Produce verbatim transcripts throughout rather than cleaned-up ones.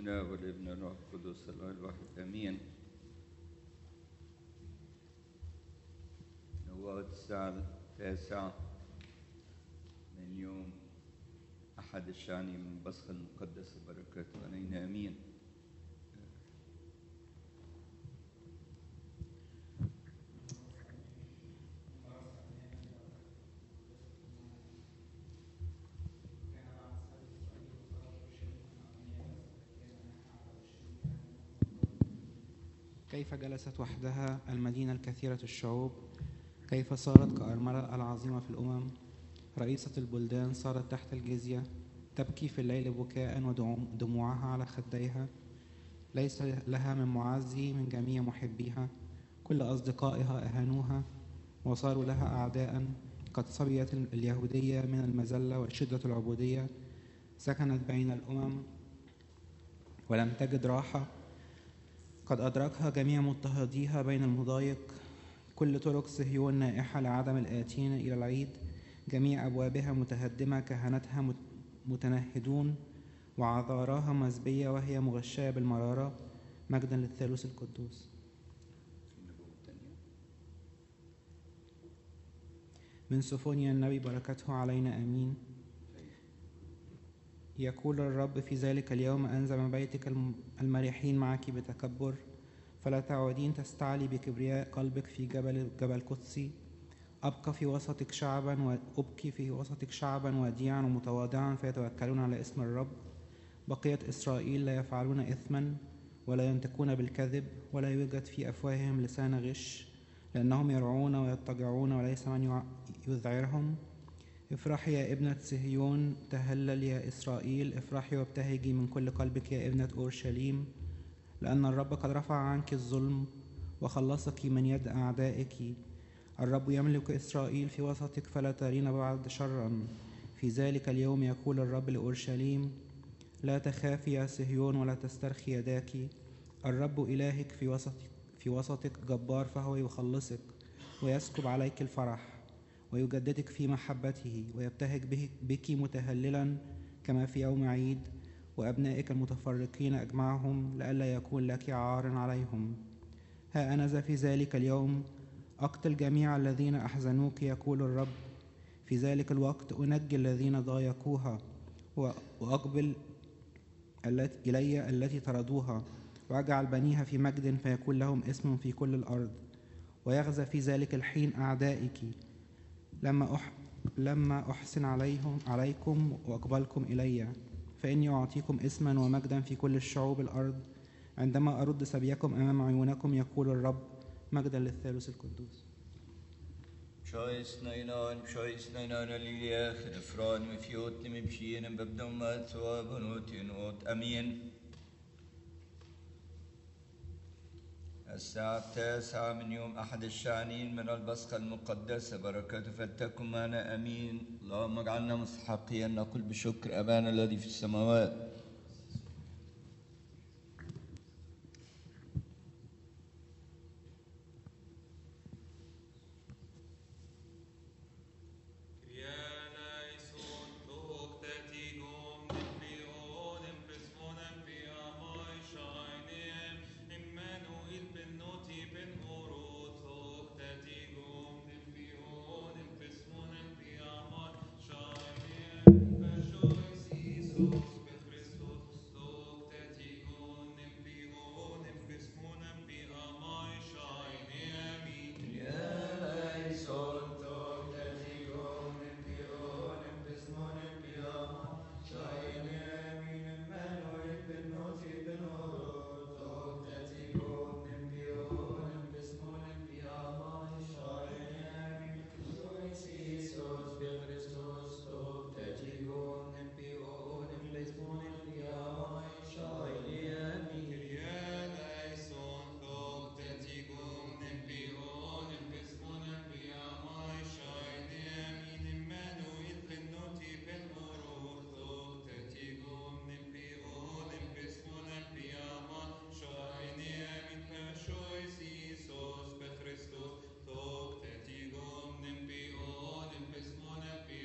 الآب والابن والروح القدس الله الواحد آمين. نبوات الساعة التاسعة من يوم أحد الشعني من بصخ المقدس بركاته علينا آمين. كيف جلست وحدها المدينة الكثيرة الشعوب، كيف صارت كأرملة العظيمة في الأمم، رئيسة البلدان صارت تحت الجزية، تبكي في الليل بكاء ودموعها على خديها، ليس لها من معزي من جميع محبيها، كل أصدقائها أهانوها وصاروا لها أعداء، قد صبيت اليهودية من المذلة وشدة العبودية، سكنت بين الأمم ولم تجد راحة، قد أدركها جميع مضطهديها بين المضايق، كل طرق صهيون نائحة لعدم الآتين إلى العيد، جميع أبوابها متهدمة، كهنتها متنهدون وعذاراها مزبية وهي مغشاة بالمرارة. مجدا للثالوث القدوس. من سفونيا النبي بركته علينا آمين. يقول الرب في ذلك اليوم أنزم بيتك المريحين معك بتكبر، فلا تعودين تستعلي بكبرياء قلبك في جبل جبل قدسي. أبقى في وسطك شعبا وأبكي في وسطك شعبا وديعا ومتواضعا فيتوكلون على اسم الرب. بقية إسرائيل لا يفعلون إثما ولا ينطقون بالكذب ولا يوجد في أفواههم لسان غش، لأنهم يرعون ويضطجعون وليس من يذعرهم. افرحي يا ابنة صهيون، تهلل يا إسرائيل، افرحي وابتهجي من كل قلبك يا ابنة أورشليم، لأن الرب قد رفع عنك الظلم وخلصك من يد أعدائك. الرب يملك إسرائيل في وسطك فلا ترين بعد شرا. في ذلك اليوم يقول الرب لأورشليم: لا تخافي يا صهيون ولا تسترخي يداك، الرب إلهك في وسطك في وسطك جبار، فهو يخلصك ويسكب عليك الفرح ويجددك في محبته ويبتهج بك متهللا كما في يوم عيد، وأبنائك المتفرقين أجمعهم لئلا يكون لك عار عليهم. ها أنا ذا في ذلك اليوم أقتل جميع الذين أحزنوك، يقول الرب. في ذلك الوقت أنجي الذين ضايقوها وأقبل إلي التي طردوها، وأجعل بنيها في مجد فيكون لهم اسم في كل الأرض. ويغزى في ذلك الحين أعدائك لما أح... لما أحسن عليهم عليكم وأقبلكم إلي، فإني أعطيكم اسما ومجدا في كل الشعوب الأرض عندما أرد سبيكم أمام عيونكم، يقول الرب. مجدا للثالوث القدوس. شايس نينان شايس نينان للياخ إفران مفيوت مبشين ببدون ما ثواب نوت أمين. الساعة التاسعة من يوم أحد الشعنين من البصخة المقدسة بركاته فلتكن معنا أمين. اللهم اجعلنا مستحقين نقول بشكر أبانا الذي في السماوات.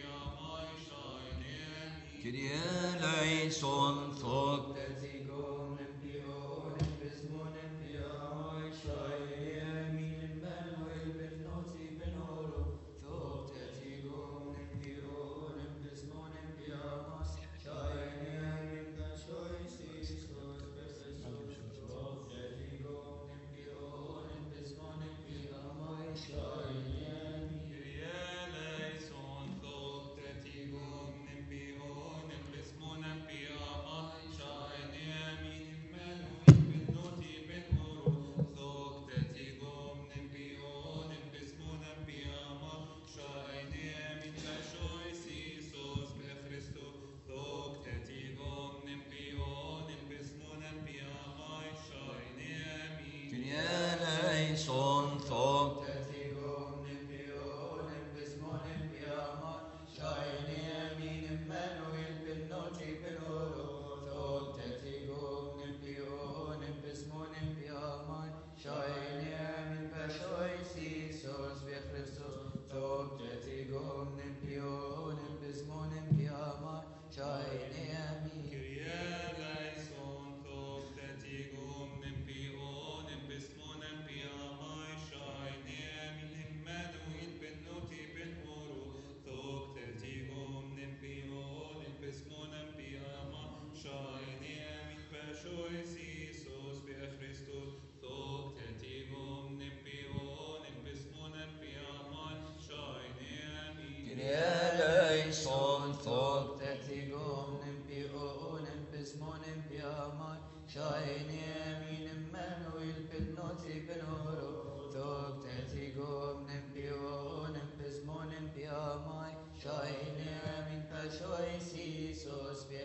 Kyrie eleison, thok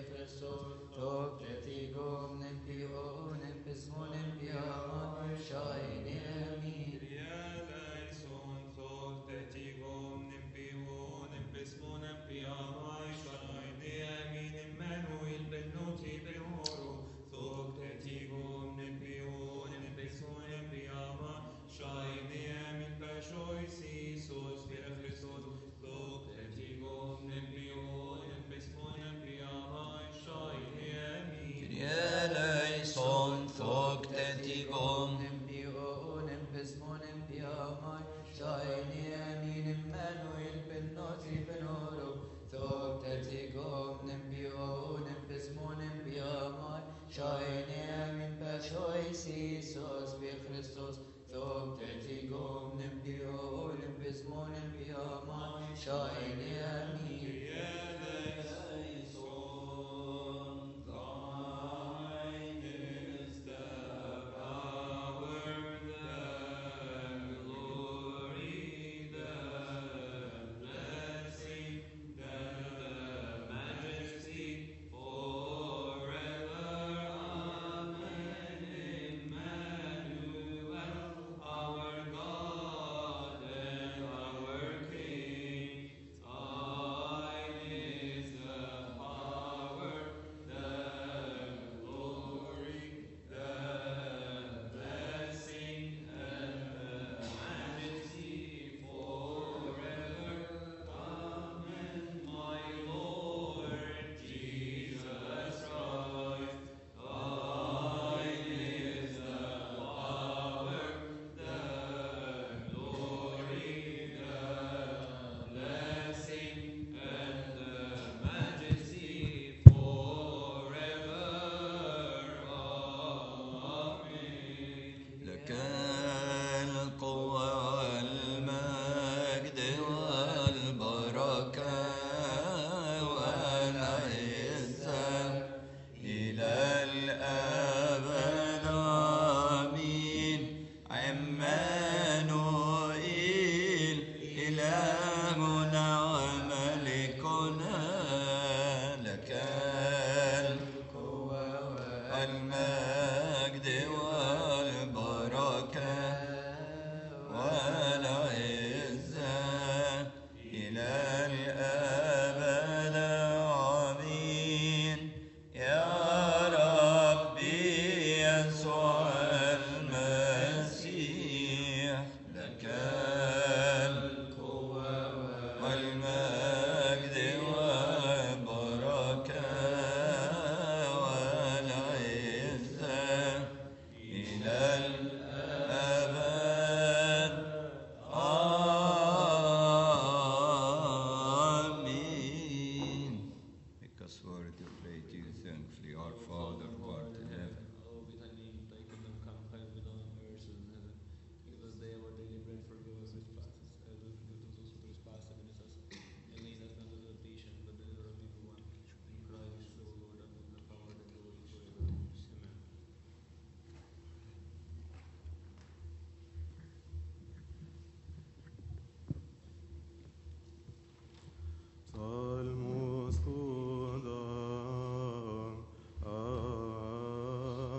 Christos, to pretigo nempion empismon empiama, shaini amin. Eleison thoctetigum Nempion empismon empiama, shaini amin. Emmanuel ben noti ben oro, thoctetigum nempion empismon empiama, shaini amin. Pashois Iisus be Christos, thoctetigum nempion empismon empiama, shaini amin. لك القوة والمجد والبركة والعزة إلى الأبد آمين. عمانوئيل إلهنا وملكنا لك القوة والمجد والبركة والعزة إلى الأبد آمين. يا ربي يسوع المسيح لك القوة والمجد والبركة والعزة إلى الأبد آمين. Make us worthy to pray to you thankfully, our Father who art in heaven. Hallowed be thy name, thy kingdom come, thy will be done on earth as in heaven. Give us day our daily bread, forgive us trespasses, as we forgive those who trespass against us. And lead us not into temptation, but deliver us from evil one. In Christ the Lord, and the power and the glory forever. Amen. Salmos Kudam.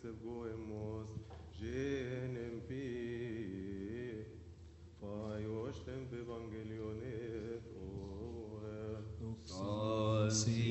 goemos genem pi faios temp evangelionet oe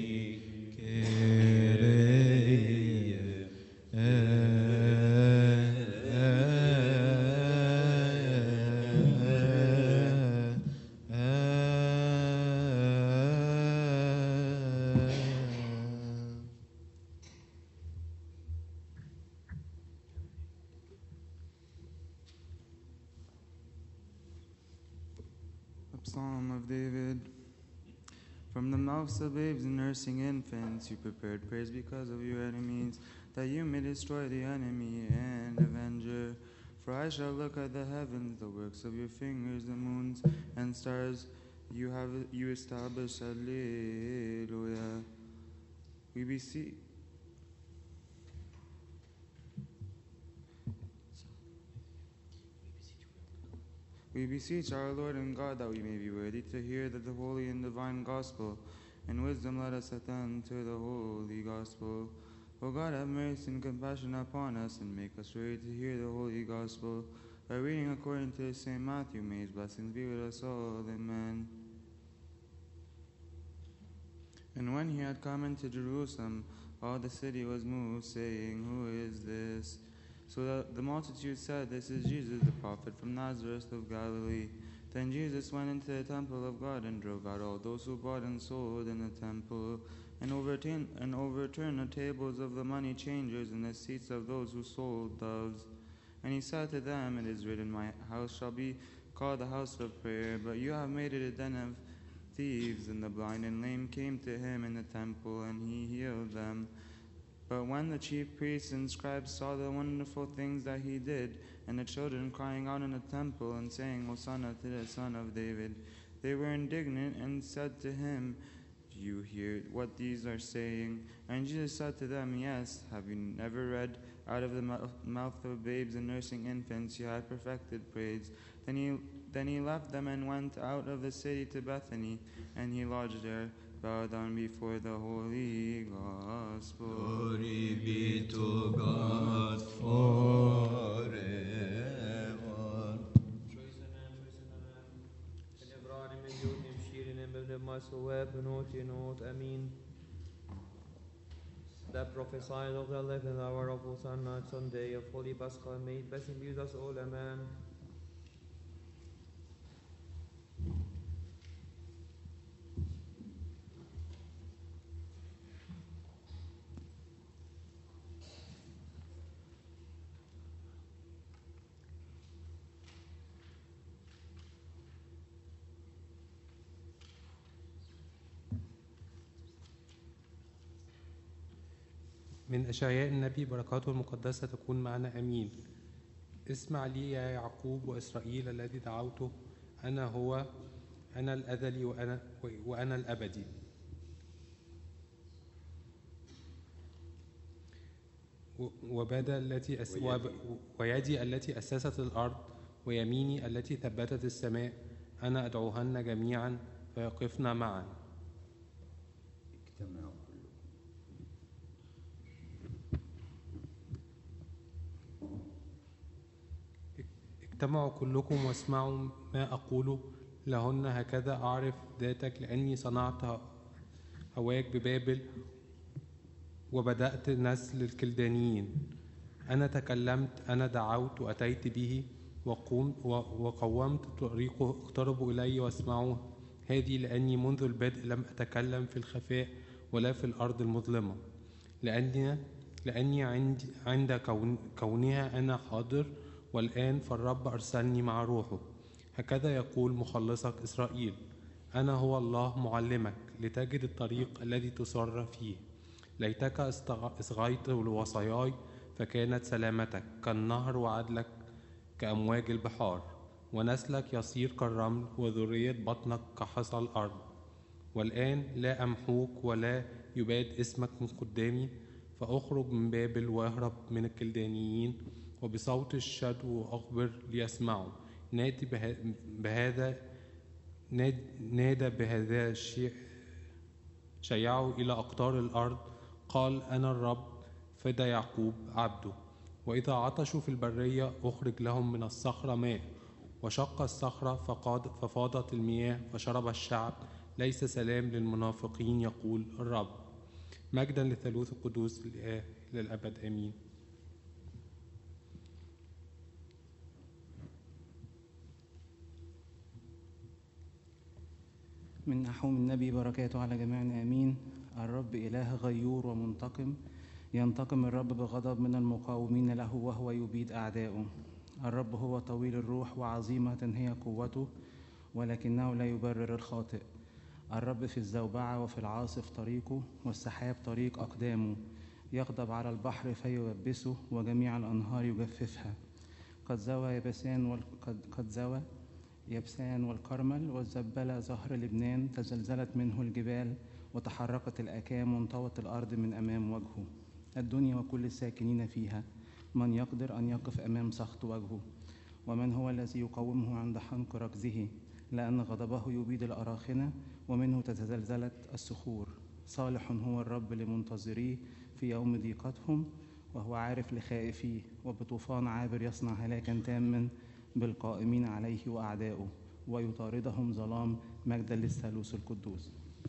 Psalm of David. From the mouths of babes and nursing infants, you prepared praise because of your enemies, that you may destroy the enemy and avenger. For I shall look at the heavens, the works of your fingers, the moons and stars you have you established. Alleluia. We beseech. We beseech our Lord and God that we may be worthy to hear that the holy and divine gospel. In wisdom let us attend to the holy gospel. O God, have mercy and compassion upon us, and make us ready to hear the holy gospel. By reading according to Saint Matthew, may his blessings be with us all. Amen. And when he had come into Jerusalem, all the city was moved, saying, Who is this? So that the multitude said, This is Jesus, the prophet from Nazareth of Galilee. Then Jesus went into the temple of God and drove out all those who bought and sold in the temple, and overturned, and overturned the tables of the money changers and the seats of those who sold doves. And he said to them, It is written, My house shall be called the house of prayer, but you have made it a den of thieves. And the blind and lame came to him in the temple, and he healed them. But when the chief priests and scribes saw the wonderful things that he did, and the children crying out in the temple and saying, Hosanna to the Son of David, they were indignant and said to him, Do you hear what these are saying? And Jesus said to them, Yes, have you never read, out of the mouth of babes and nursing infants you have perfected praise? Then he, then he left them and went out of the city to Bethany, and he lodged there. Bow down before the holy gospel. Glory be to God forever. That prophesied of the eleventh hour of Hosanna Sunday of Holy Paschal, may it blessing be with us all. Amen. من أشعياء النبي، بركاته المقدسة تكون معنا أمين. اسمع لي يا يعقوب وإسرائيل الذي دعوته، أنا هو، أنا الأزلي وأنا, وأنا الأبدي. وبدا التي أس... وب... ويدي التي أسست الأرض، ويميني التي ثبتت السماء، أنا أدعوهن جميعا فيقفن معا. اجتمعوا اجتمعوا كلكم واسمعوا ما أقوله لهن، هكذا أعرف ذاتك، لأني صنعت هواك ببابل وبدأت نسل الكلدانيين. أنا تكلمت، أنا دعوت وأتيت به، وقومت وقومت طريقه، اقتربوا إلي واسمعوا هذه، لأني منذ البدء لم أتكلم في الخفاء ولا في الأرض المظلمة، لأني لأني عند عند كون كونها أنا حاضر، والآن فالرب أرسلني مع روحه. هكذا يقول مخلصك إسرائيل، أنا هو الله معلمك لتجد الطريق الذي تسر فيه. ليتك اصغيت لوصاياي فكانت سلامتك كالنهر، وعدلك كأمواج البحار، ونسلك يصير كالرمل، وذرية بطنك كحصى الأرض. والآن لا أمحوك ولا يباد اسمك من قدامي، فأخرج من بابل واهرب من الكلدانيين، وبصوت الشدو أخبر ليسمعوا. نادي بهذا نادى بهذا الشيء، شيعوا إلى أقطار الأرض، قال أنا الرب فدى يعقوب عبده. وإذا عطشوا في البرية أخرج لهم من الصخرة ماء. وشق الصخرة فقاد ففاضت المياه فشرب الشعب. ليس سلام للمنافقين يقول الرب. مجدا للثالوث القدوس الآب للأبد آمين. من نحوم النبي بركاته على جميعنا آمين. الرب إله غيور ومنتقم، ينتقم الرب بغضب من المقاومين له وهو يبيد أعداؤه. الرب هو طويل الروح وعظيمة هي قوته، ولكنه لا يبرر الخاطئ. الرب في الزوبعة وفي العاصف طريقه، والسحاب طريق أقدامه. يغضب على البحر فييبسه، وجميع الأنهار يجففها. قد زوى يبسان وال... قد... قد زوى يبسان والكرمل والزبلة ظهر لبنان. تزلزلت منه الجبال وتحركت الأكام وانطوت الأرض من أمام وجهه. الدنيا وكل الساكنين فيها، من يقدر أن يقف أمام سخط وجهه؟ ومن هو الذي يقومه عند حنق ركزه؟ لأن غضبه يبيد الأراخنة، ومنه تتزلزلت الصخور. صالح هو الرب لمنتظريه في يوم ضيقتهم، وهو عارف لخائفيه. وبطوفان عابر يصنع هلاكا تاما بالقائمين عليه وأعدائه، ويطاردهم ظلام. مجدا للثالوث القدوس.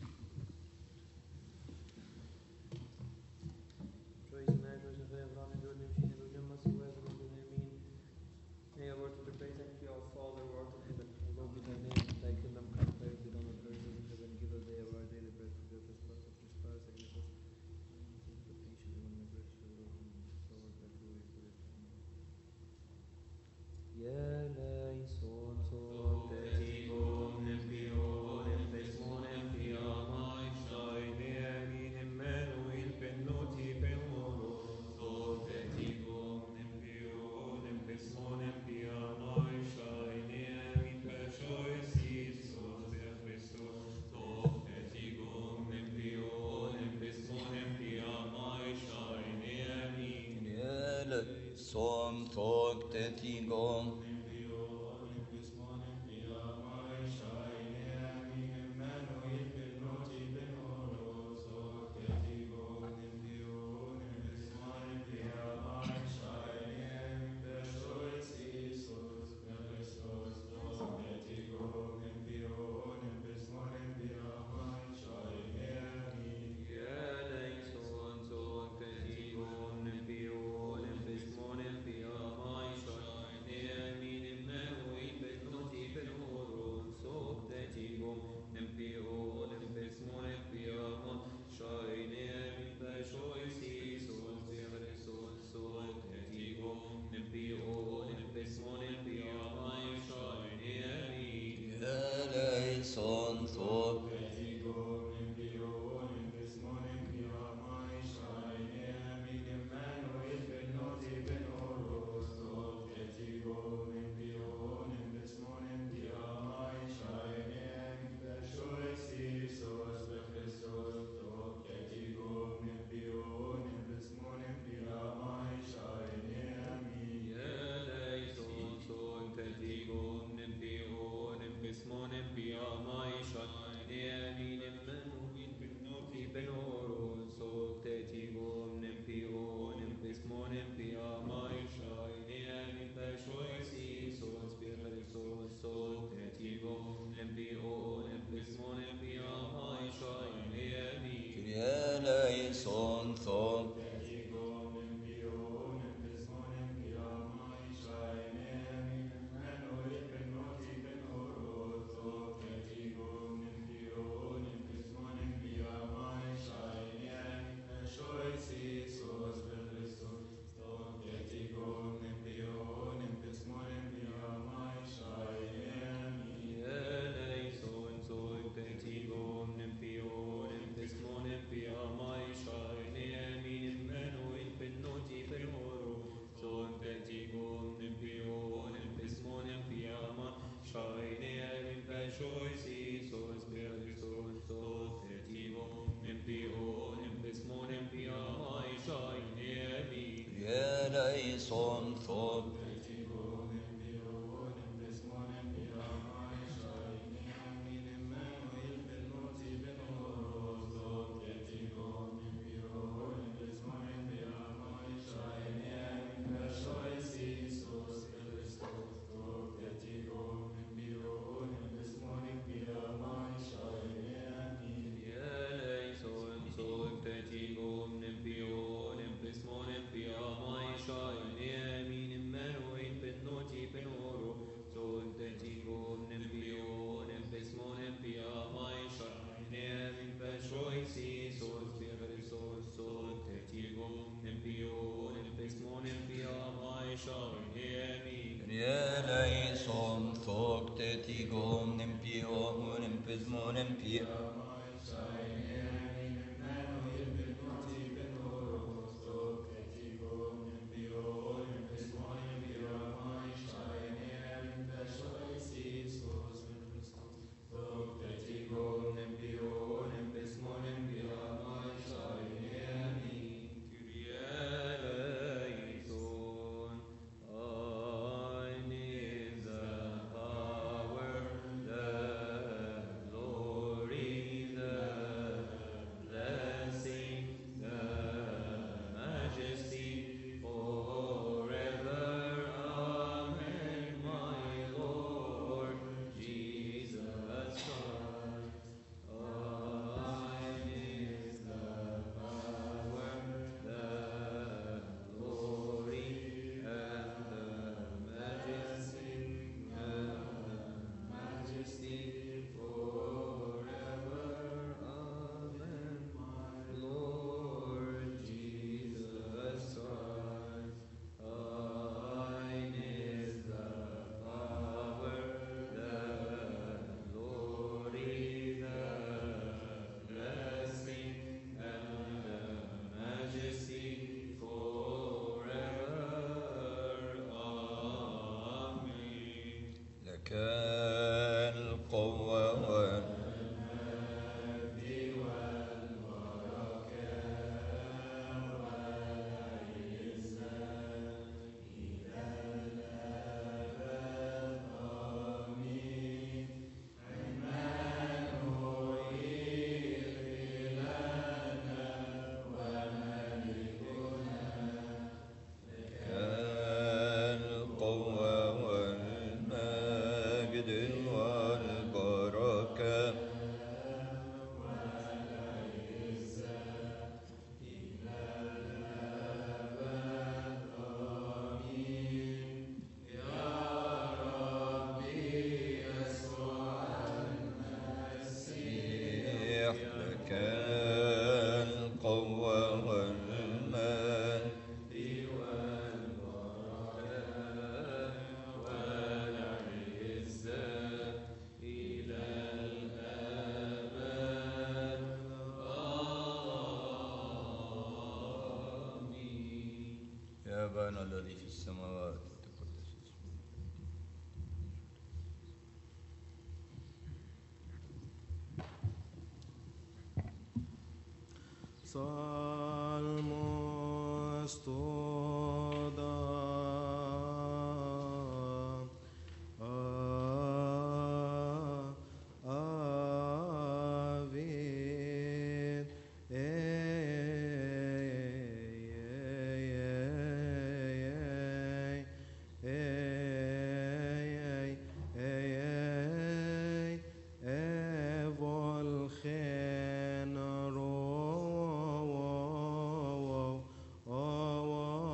Som tog tetigom Bismonem, Biamai, Shai, في لك القوة والمجد والبركة والعزة إلى الأبد آمين. عمانوئيل إلهنا وملكنا لك القوة والمجد والبركة والعزة إلى الأبد آمين. يا ربي يسوع المسيح لك القوة والمجد والبركة والعزة إلى الأبد آمين. يا أبانا الذي في السماوات تقدس اسمك. Salmos toda Avid Evol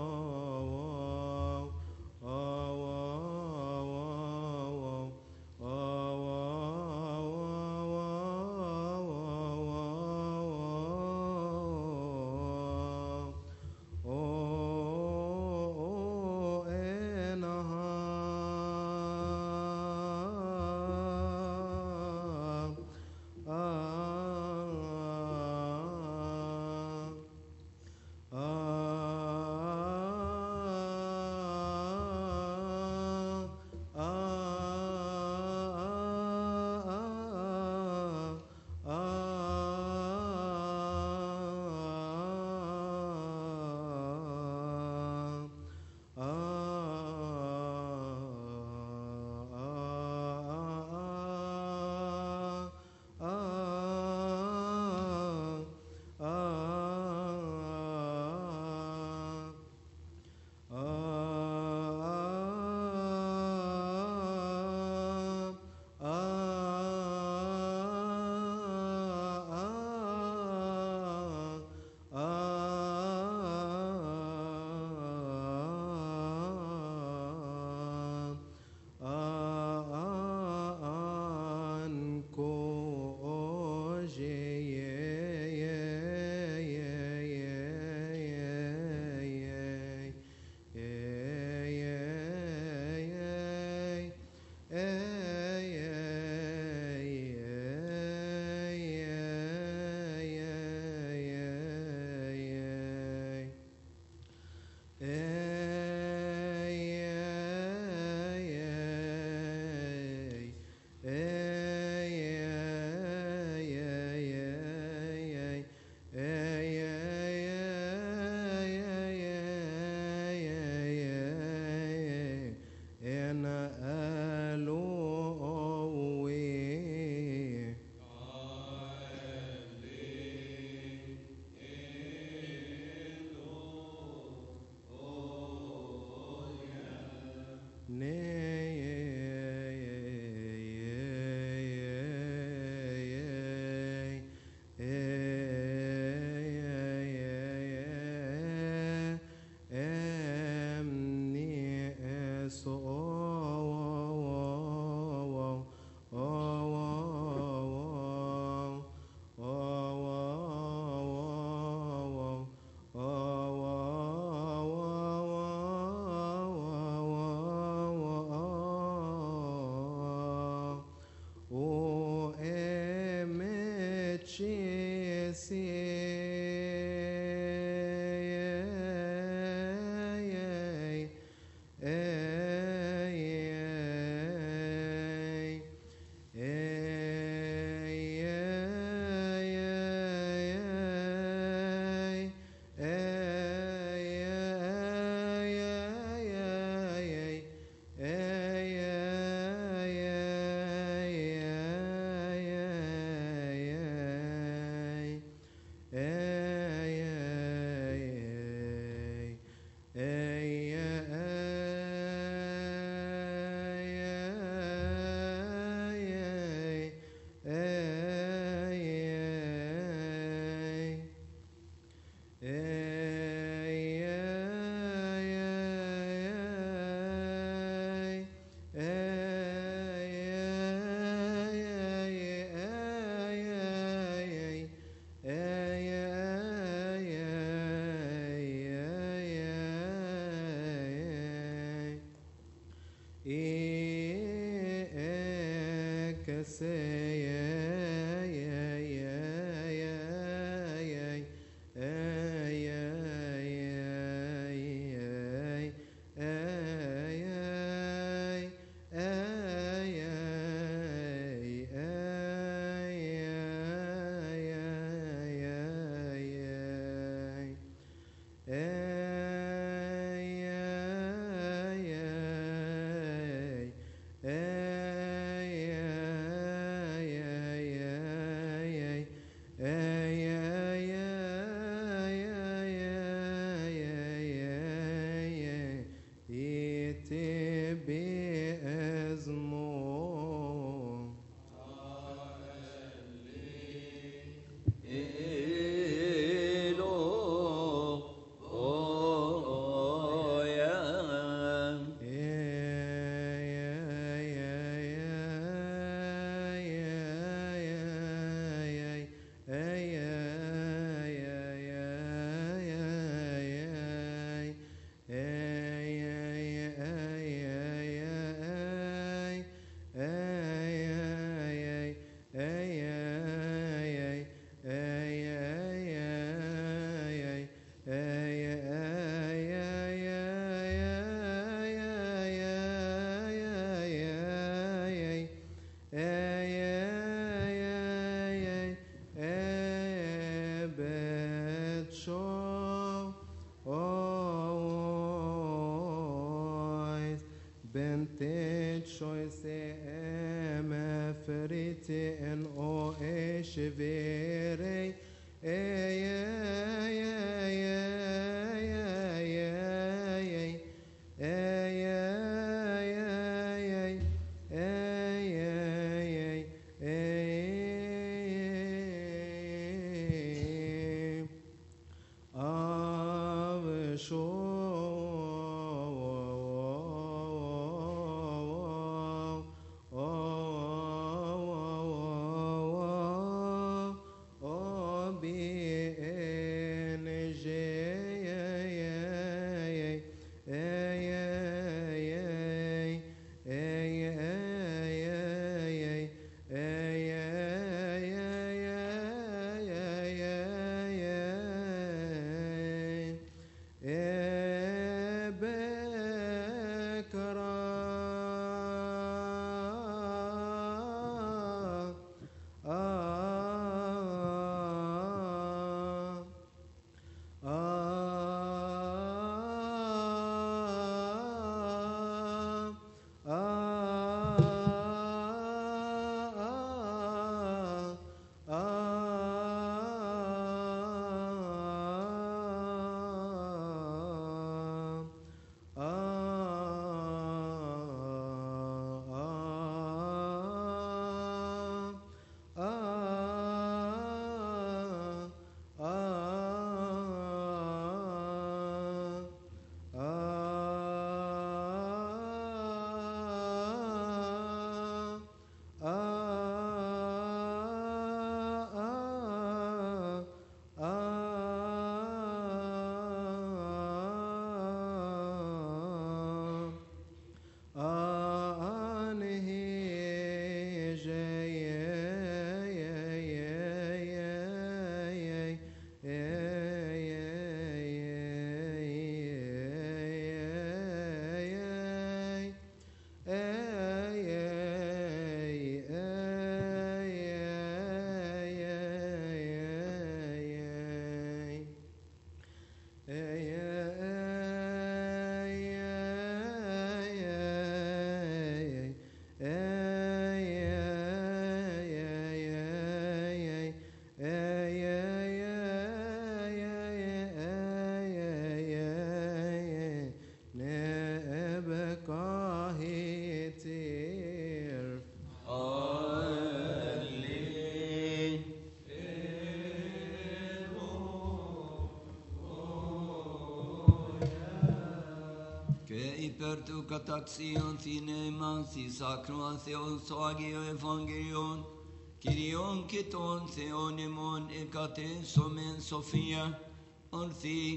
Ipertu kataxion cineman si sacron theon soagio evangelion Kyrion kiton theonimon ekaten somen Sofia orthi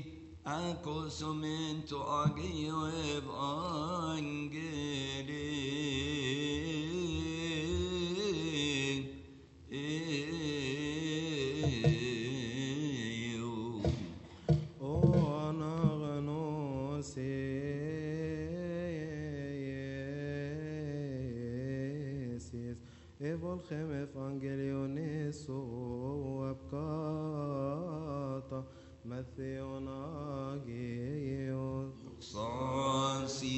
akosomen to agio Evolchem evangeliones o abkata Mattheon agios. Son si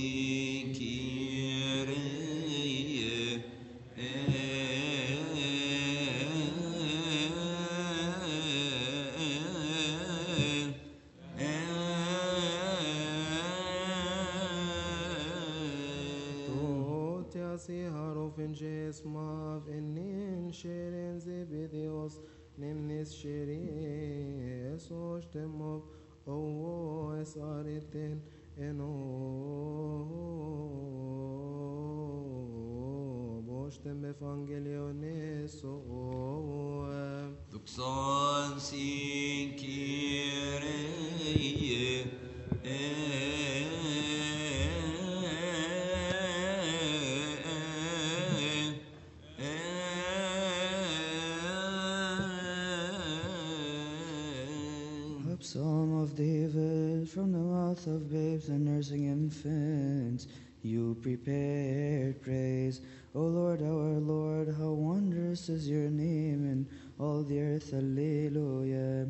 Kyrie Totiasi harofin jesmav enin shirin zibidios nimnis shirin esostemov o esaritin eno boshtem evangeliones o Son si Kyrie A psalm of David from the mouth of babes and nursing infants. You prepared praise, O Lord our Lord. How wondrous is your name in all the earth. Alleluia.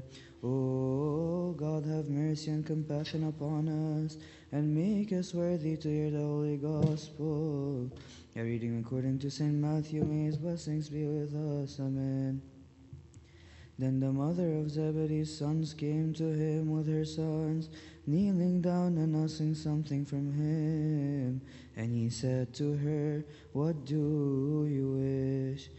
O God, have mercy and compassion upon us, and make us worthy to hear the holy gospel. A reading according to Saint Matthew. May his blessings be with us. Amen. Then the mother of Zebedee's sons came to him with her sons, kneeling down and asking something from him. And he said to her, What do you wish?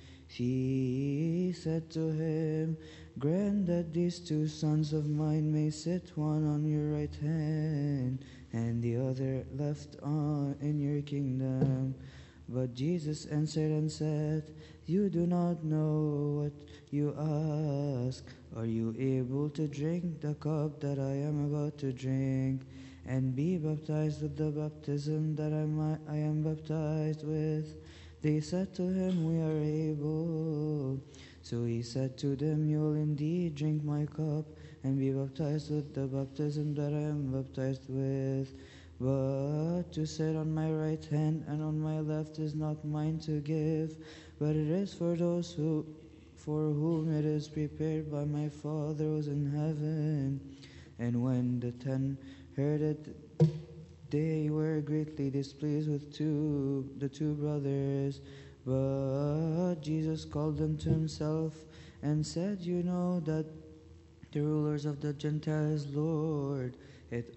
She said to him, Grant that these two sons of mine may sit, one on your right hand and the other left on in your kingdom. But Jesus answered and said, You do not know what you ask. Are you able to drink the cup that I am about to drink, and be baptized with the baptism that I, might, I am baptized with? They said to him, We are able. So he said to them, You will indeed drink my cup, and be baptized with the baptism that I am baptized with. But to sit on my right hand and on my left is not mine to give, but it is for those who, for whom it is prepared by my Father who is in heaven. And when the ten heard it, they were greatly displeased with two, the two brothers. But Jesus called them to himself and said, You know that the rulers of the Gentiles lord it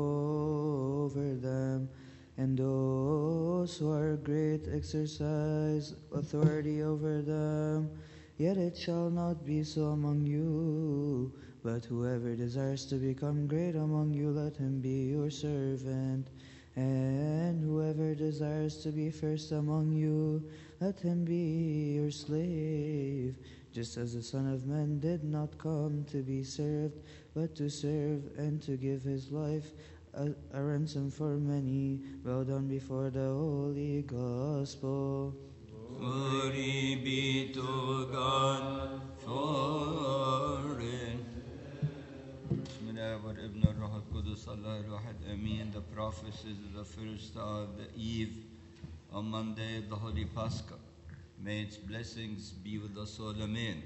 over them, and those who are great exercise authority over them. Yet it shall not be so among you, but whoever desires to become great among you, let him be your servant. And whoever desires to be first among you, let him be your slave. Just as the Son of Man did not come to be served, but to serve and to give his life a, a ransom for many. Bow down before the holy gospel. Glory be to God forever. بسم الله والابن الروح القدس الله الواحد آمين. The prophecies of the first of the eve on Monday of the Holy Pascha. May its blessings be with us all. Amen.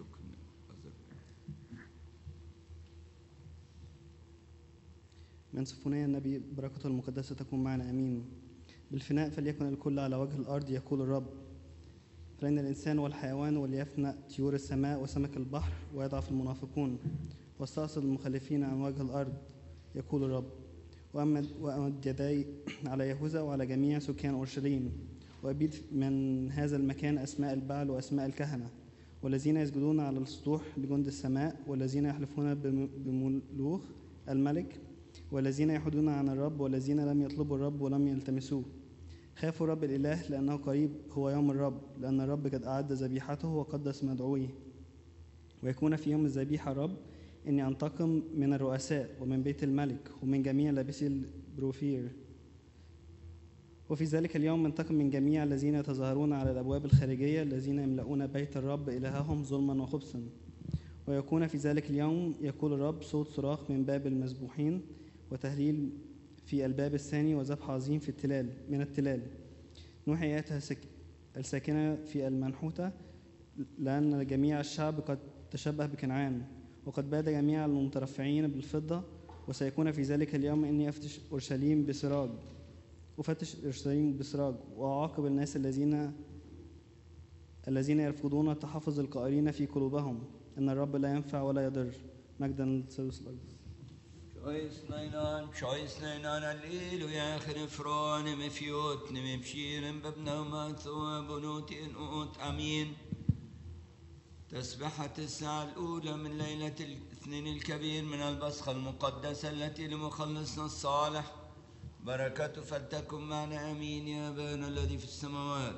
من سفنية النبي بركته المقدسة تكون معنا أمين. بالفناء فليكن الكل على وجه الأرض يقول الرب، فإن الإنسان والحيوان وليفنأ طيور السماء وسمك البحر ويضعف المنافقون واستأصل المخلفين عن وجه الأرض يقول الرب. وأمد, وأمد يدي على يهوذا وعلى جميع سكان أورشليم، وأبيد من هذا المكان أسماء البعل وأسماء الكهنة والذين يسجدون على السطوح بجند السماء، والذين يحلفون بملوخ الملك، والذين يحدون عن الرب، والذين لم يطلبوا الرب ولم يلتمسوه. خافوا رب الإله لأنه قريب هو يوم الرب، لأن الرب قد أعد ذبيحته وقدس مدعويه. ويكون في يوم الذبيحة الرب إني أنتقم من الرؤساء ومن بيت الملك ومن جميع لابسي البروفير. وفي ذلك اليوم انتقم من جميع الذين يتظاهرون على الأبواب الخارجية، الذين يملؤون بيت الرب إلههم ظلما وخبثا. ويكون في ذلك اليوم يقول الرب صوت صراخ من باب المذبوحين، وتهليل في الباب الثاني، وذبح عظيم في التلال من التلال. نوح آياتها سك... الساكنة في المنحوتة، لأن جميع الشعب قد تشبه بكنعان، وقد باد جميع المترفعين بالفضة. وسيكون في ذلك اليوم إني أفتش أورشليم بسراج أفتش أورشليم بسراج وأعاقب الناس الذين الذين يرفضون تحفظ القائلين في قلوبهم إن الرب لا ينفع ولا يضر. مجدا للثالوث الأقدس. شويس نينان شويس نينان الليل ويا آخر فران مفيوت نمبشير ببنا وماثوى بنوت إنوت أمين. تسبحة الساعة الأولى من ليلة الاثنين الكبير من البصخة المقدسة التي لمخلصنا الصالح بركته فلتكن معنا أمين. يا أبانا الذي في السماوات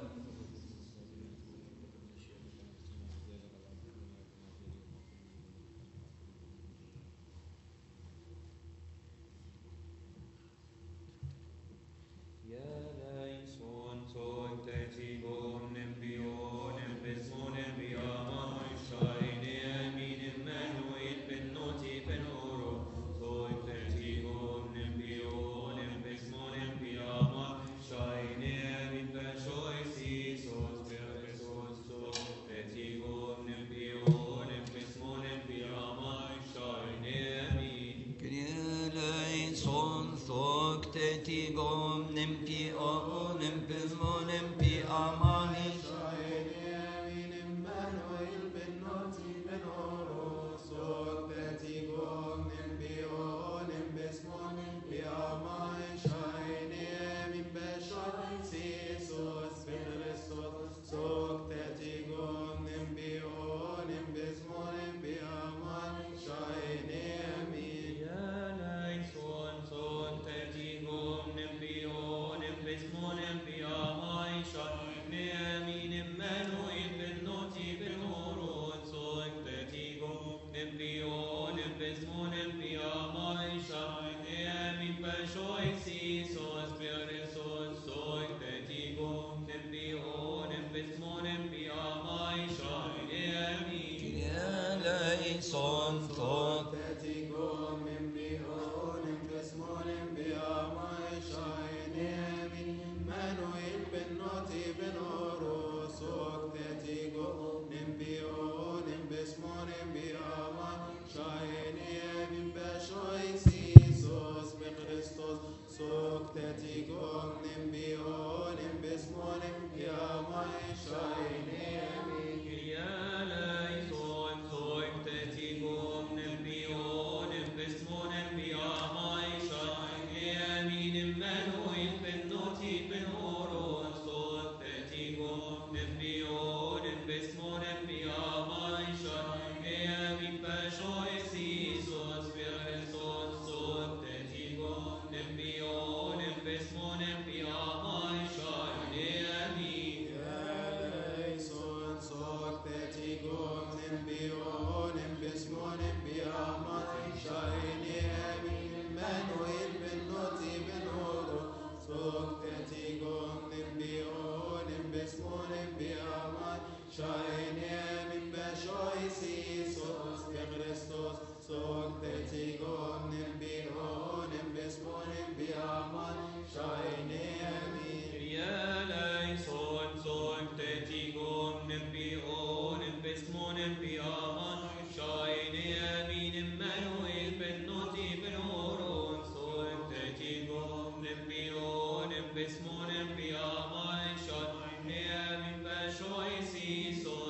Bismillah,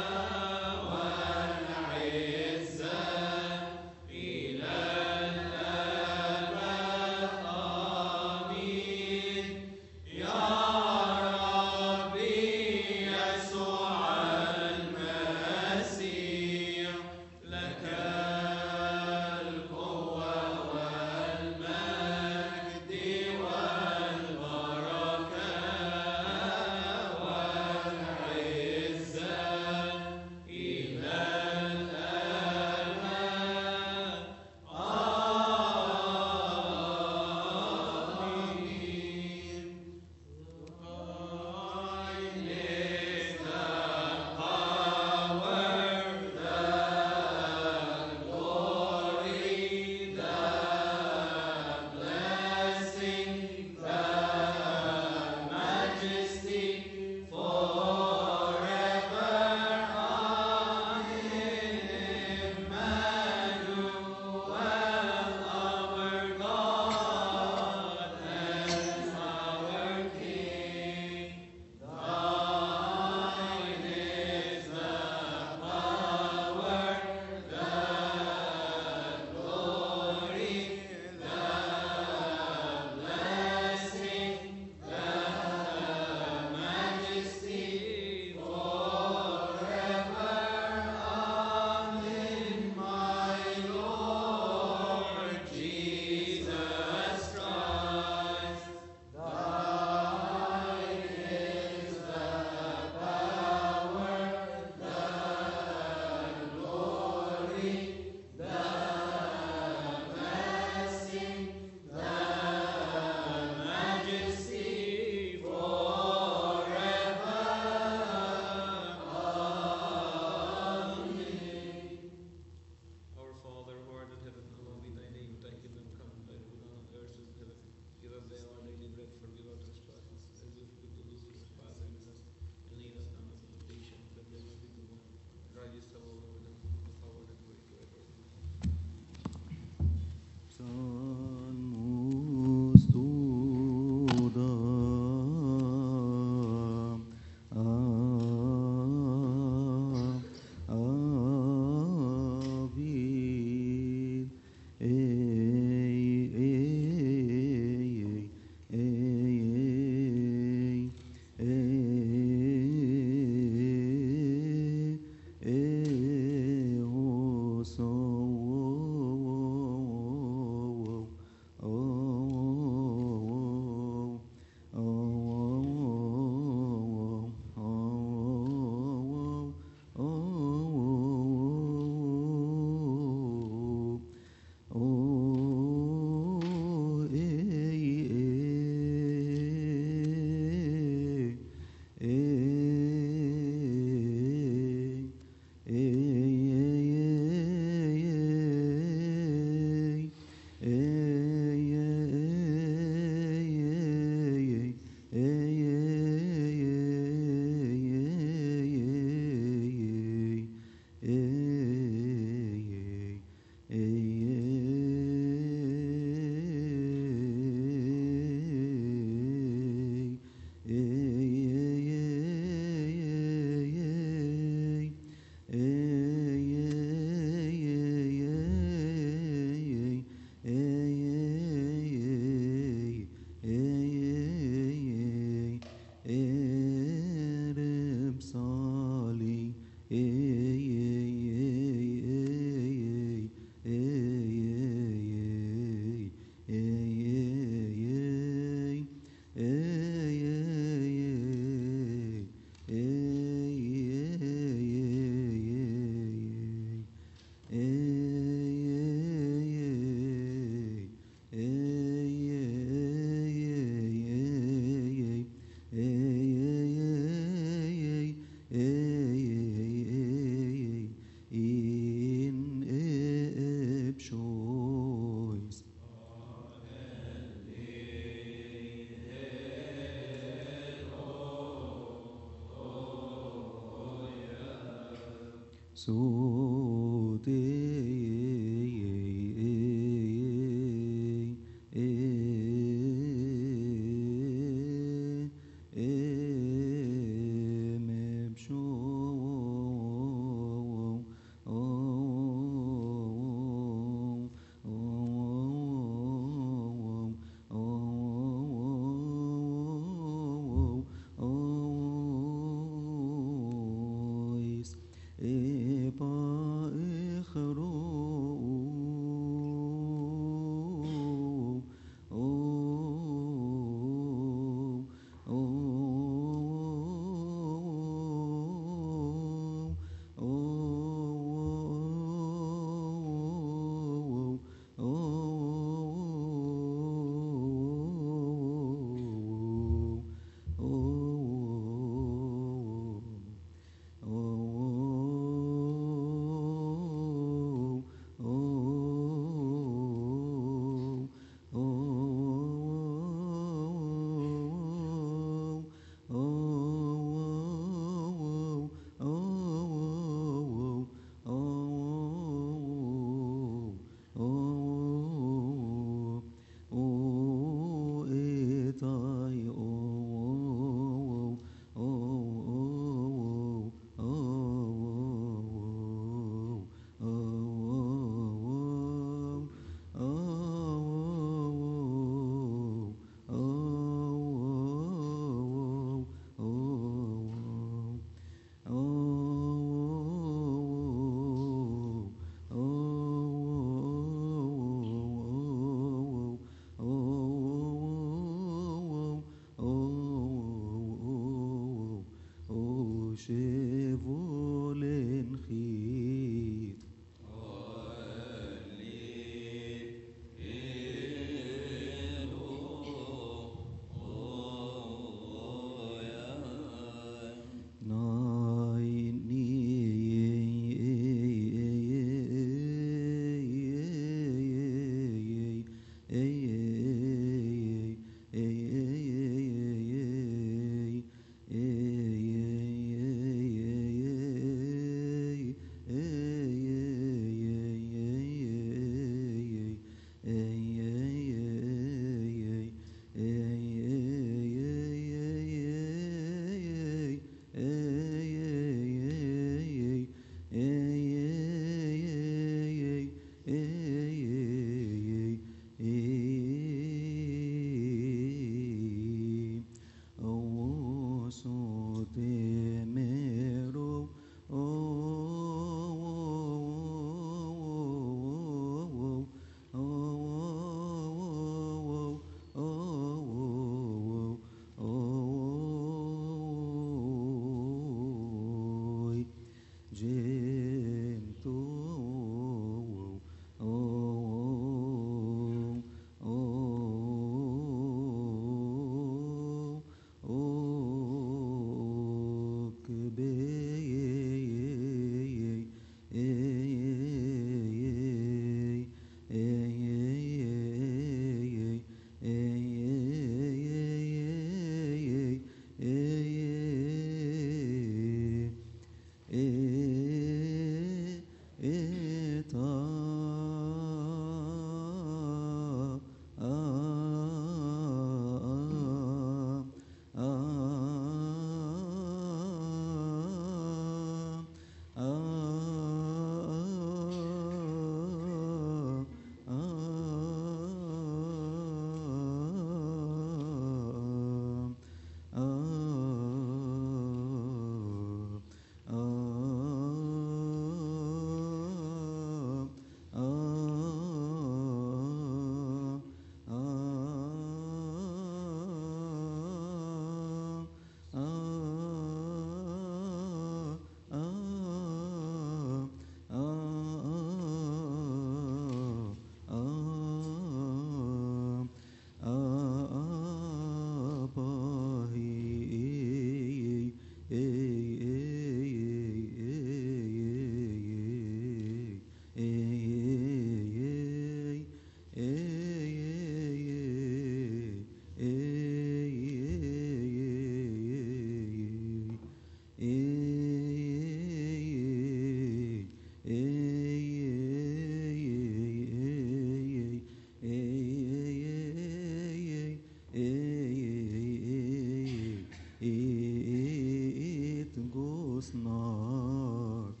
حسنك.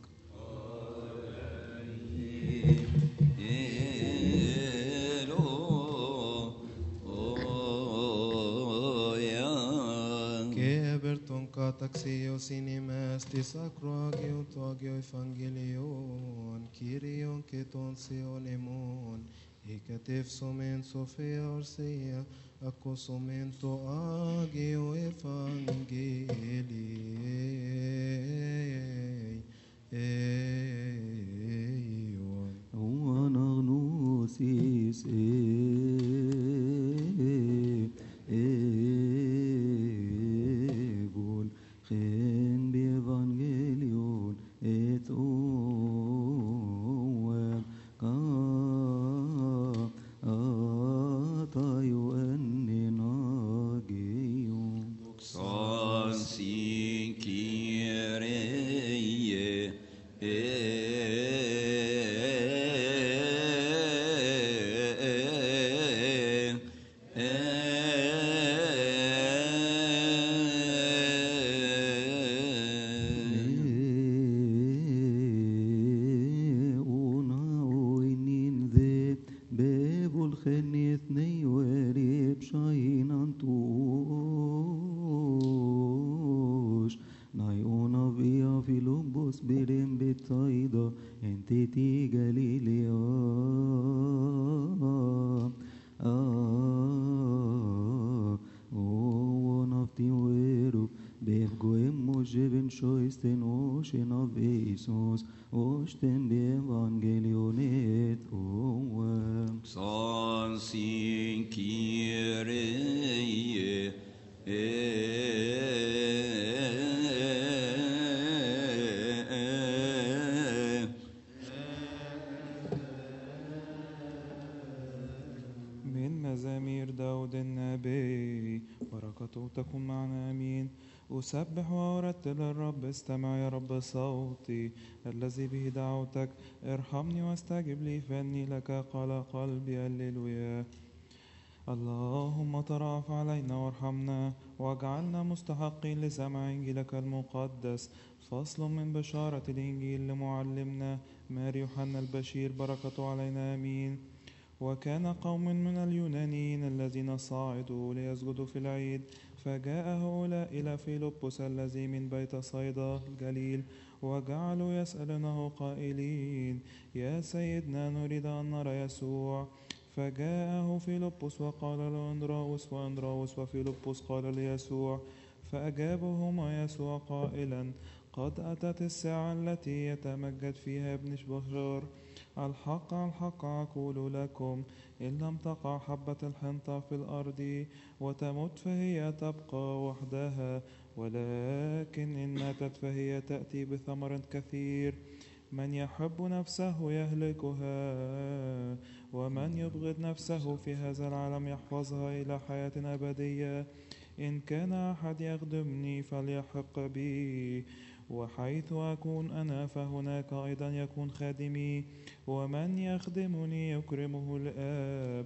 Bertonka taxio cinemas tis acroagio togio evangelion Kyrion keton seonemon Ekatif somen sofia orseia Accosomento agio evangelii Eion Uanagnosis e Chen b'Evangelion et oem ka atayu eninagion. Son sin Kyrie Son sin Kyrie من مزامير داود النبي بركته تكن معنا آمين. أسبح وأرتل الرب، استمع يا رب صوتي الذي به دعوتك، ارحمني واستجب لي فاني لك قال قلبي هللويا. اللهم ترأف علينا وارحمنا واجعلنا مستحقين لسماع إنجيلك المقدس. فصل من بشارة الإنجيل لمعلمنا ماري يوحنا البشير بركته علينا آمين. وكان قوم من اليونانيين الذين صعدوا ليسجدوا في العيد، فجاء هؤلاء إلى فيلبس الذي من بيت صيدا الجليل، وجعلوا يسألونه قائلين: يا سيدنا نريد أن نرى يسوع. فجاءه فيلبس وقال له أندراوس، وأندراوس وفيلبس قال ليسوع. فأجابهما يسوع قائلا: قد أتت الساعة التي يتمجد فيها ابن بشر. الحق الحق أقول لكم، إن لم تقع حبة الحنطة في الأرض وتمت فهي تبقى وحدها، ولكن إن ماتت فهي تأتي بثمر كثير. من يحب نفسه يهلكها، ومن يبغض نفسه في هذا العالم يحفظها إلى حياة أبدية. إن كان أحد يخدمني فليحق بي، وحيث أكون أنا فهناك أيضا يكون خادمي، ومن يخدمني يكرمه الآب.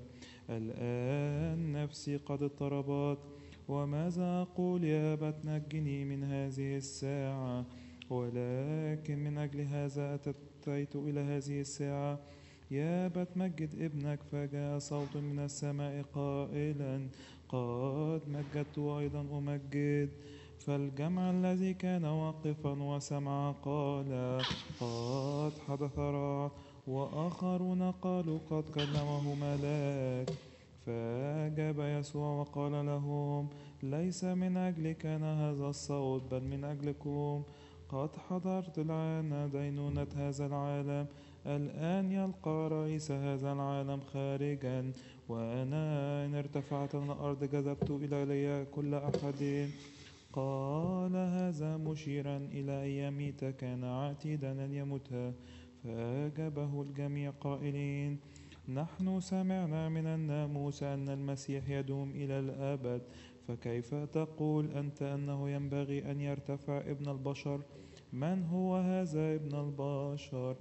الآن نفسي قد اضطربت، وماذا أقول يا أبت نجني من هذه الساعة؟ ولكن من أجل هذا أتيت إلى هذه الساعة. يا أبت مجد ابنك. فجاء صوت من السماء قائلا: قد مجدت أيضا أمجد. فالجمع الذي كان واقفا وسمع قال: قد حدث رعد. وآخرون قالوا: قد كلمه ملاك. فأجاب يسوع وقال لهم: ليس من أجل كان هذا الصوت، بل من أجلكم. قد حضرت الآن دينونة هذا العالم. الآن يلقى رئيس هذا العالم خارجا، وأنا إن ارتفعت من الأرض جذبت إلي كل أحد. قال هذا مشيرا إلى أيام كان عتيدا أن يموتها. فأجابه الجميع قائلين: نحن سمعنا من الناموس أن المسيح يدوم إلى الأبد، فكيف تقول أنت أنه ينبغي أن يرتفع ابن البشر؟ من هو هذا ابن البشر؟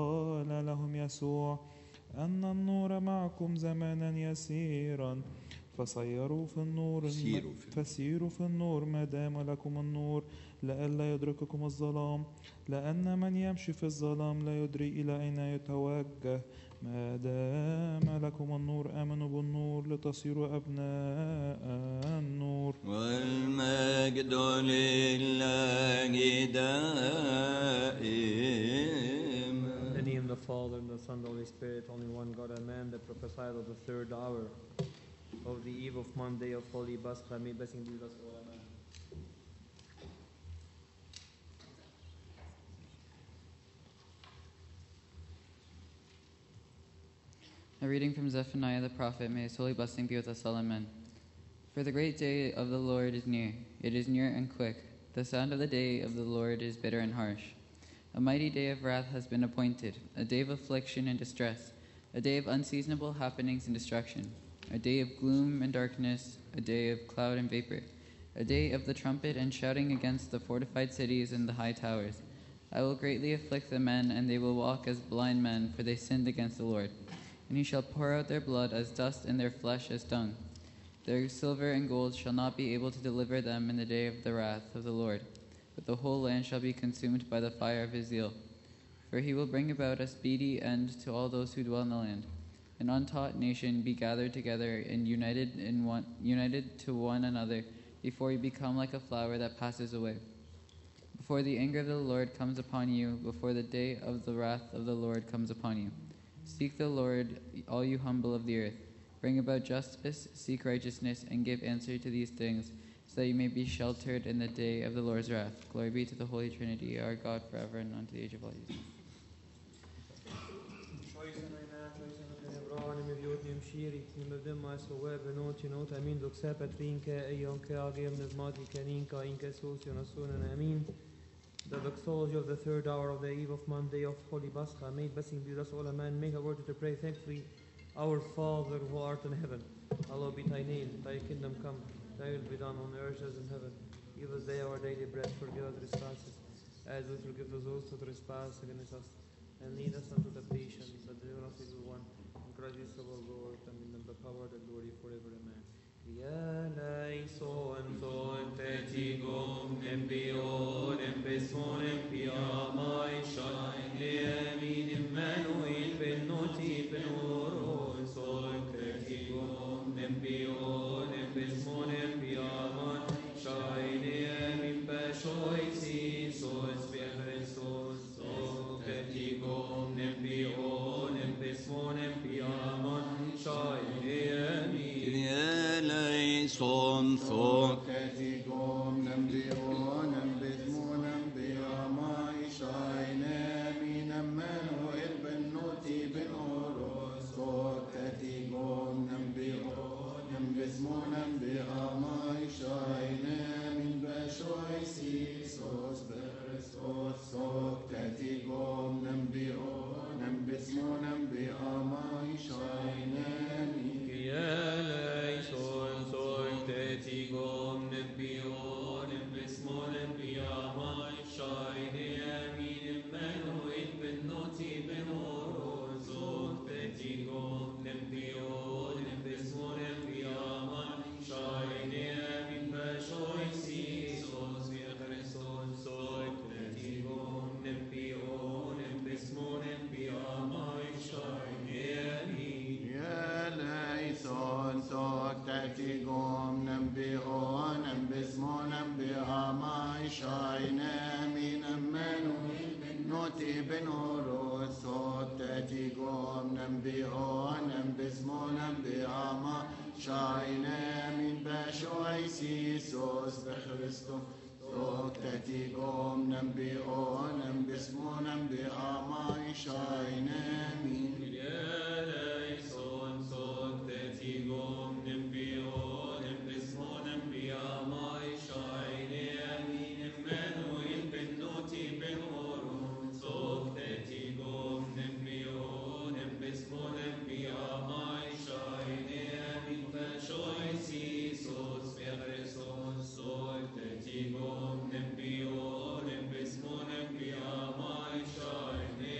فقال لهم يسوع: أن النور معكم زمانا يسيرا، فسيروا في النور سيروا في فسيروا في النور ما دام لكم النور لئلا يدرككم الظلام لأن من يمشي في الظلام لا يدري إلى أين يتوجه ما دام لكم النور آمنوا بالنور لتصيروا أبناء النور. والمجد لله دائما. In the name of the Father, and the Son, and the Holy Spirit, only one God, Amen. The prophesied of the third hour of the eve of Monday of Holy Pascha, may blessing be with us all, Amen. A reading from Zephaniah the prophet. May his holy blessing be with us all, Amen. For the great day of the Lord is near. It is near and quick. The sound of the day of the Lord is bitter and harsh. A mighty day of wrath has been appointed, a day of affliction and distress, a day of unseasonable happenings and destruction, a day of gloom and darkness, a day of cloud and vapor, a day of the trumpet and shouting against the fortified cities and the high towers. I will greatly afflict the men, and they will walk as blind men, for they sinned against the Lord. And he shall pour out their blood as dust and their flesh as dung. Their silver and gold shall not be able to deliver them in the day of the wrath of the Lord, but the whole land shall be consumed by the fire of his zeal. For he will bring about a speedy end to all those who dwell in the land. An untaught nation be gathered together and united in one, united to one another, before you become like a flower that passes away. Before the anger of the Lord comes upon you, before the day of the wrath of the Lord comes upon you. Seek the Lord, all you humble of the earth. Bring about justice, seek righteousness, and give answer to these things, so that you may be sheltered in the day of the Lord's wrath. Glory be to the Holy Trinity, our God, forever and unto the age of all ages. The doxology of the third hour of the eve of Monday of Holy Pascha, may blessing be with us all, Amen. Make a word to pray thankfully. Our Father who art in heaven, hallowed be thy name. Thy kingdom come, thy will be done on earth as in heaven. Give us day our daily bread, forgive us trespasses, as we forgive those who trespass against us. And lead us unto temptation, but deliver us from evil one. In Christ Jesus our Lord, and in the power and glory forever, Amen. Ya leison son tetigum embion embeson empiamai shai emin Emmanuel ben noti ben oron son tetigum embion embeson empiamai shai emin bashoi si sos beresos son tetigum embion embeson empiamai shai emin Son thon Tetigom nembion embithmon embiamai shaine min Emmanuel ben noti ben oros so tetigom nembion embithmon embiamai shaine min bashoi sisos beresos so tetigom nembion embithmon embiamai shaine min Tetigom nembion embismon embiamai shaine amin Emmanuel ben noti ben oros so tetigom nembion embismon embiamai shaine amin bashoi sisos vierresos so tetigom nembion embismon embiamai shaine amin Eleison so tetigom nembion embismon embiamai shaine min Emmanuel ben noti ben oros so tetigom nembion embismon embiamai shaine min bashoi sisos bechristos so tetigom nembion embismon embiamai shaine min Eleison so tetigom nembion embismon embiamai shaine amin Emmanuel ben noti ben oros so tetigom nembion embismon embiamai shaine amin bashoi sisos vierresos so tetigom nembion embismon embiamai shaine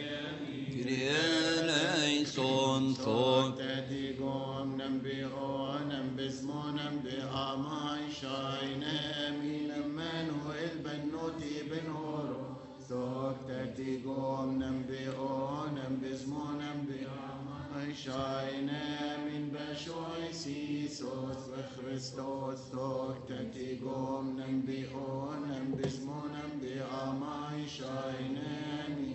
amin Son thon tetigom nembion embismon sok tetigom nembeonem bizmonem be'ashayne min beshoy sisos v'Christos sok tetigom nembeonem bizmonem be'amashayne min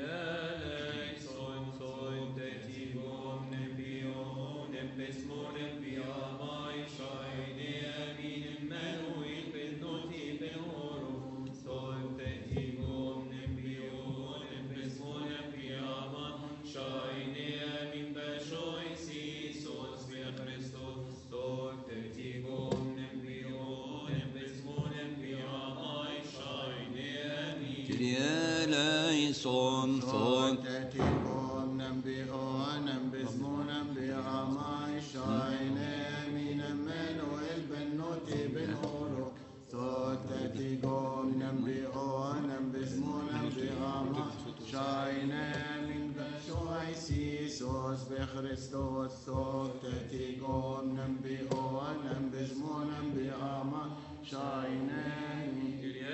Som son tetigom nembeonem bizmonem be'amashayne min Emmanuel bennoti ben oro sok tetigom nembeonem bizmonem be'amashayne min beshoy sisos v'Christos sok tetigom nembeonem bizmonem be'amashayne min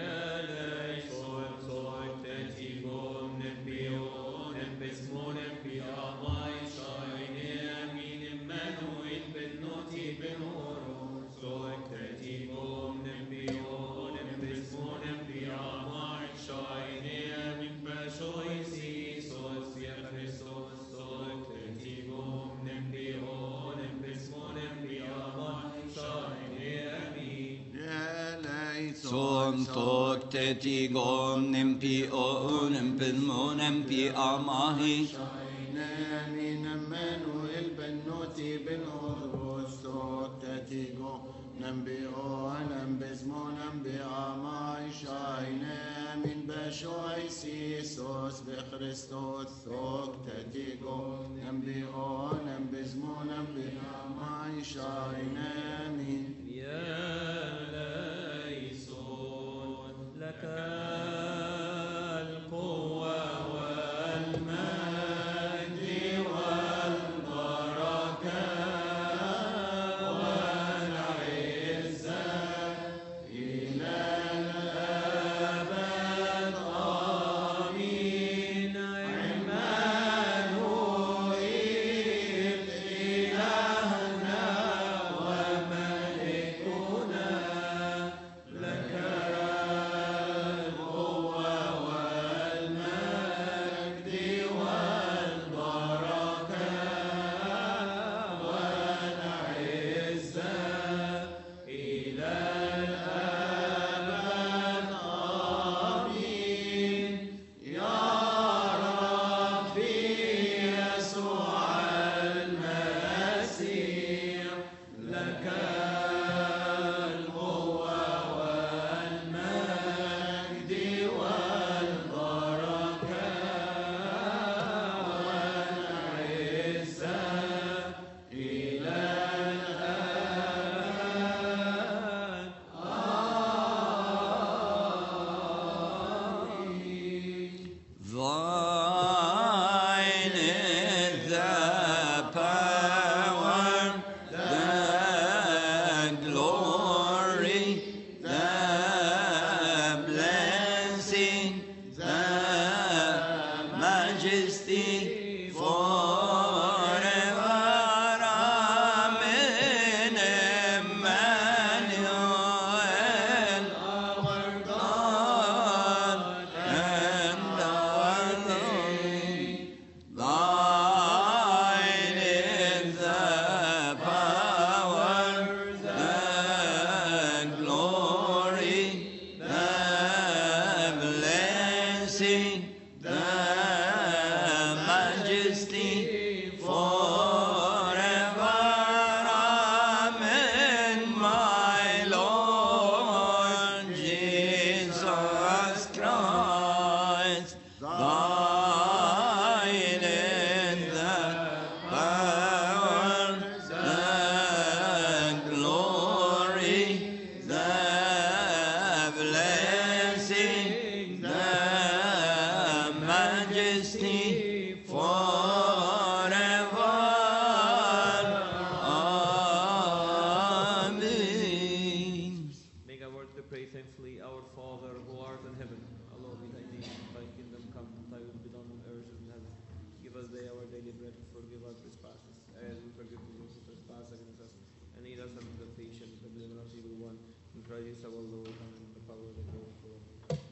Som tok tetigom nembeonem bizmonem be'amahi min Emmanuel bennoti ben Orus sok tetigom nembeonem bizmonem be'amashayne min beshoy sisos v'Christos sok tetigom nembeonem bizmonem be'amashayne min لك القوة والمجد والبركة والعزة إلى الأبد آمين عمانوئيل إلهنا وملكنا لك grace of our Lord and the power of the Holy Spirit.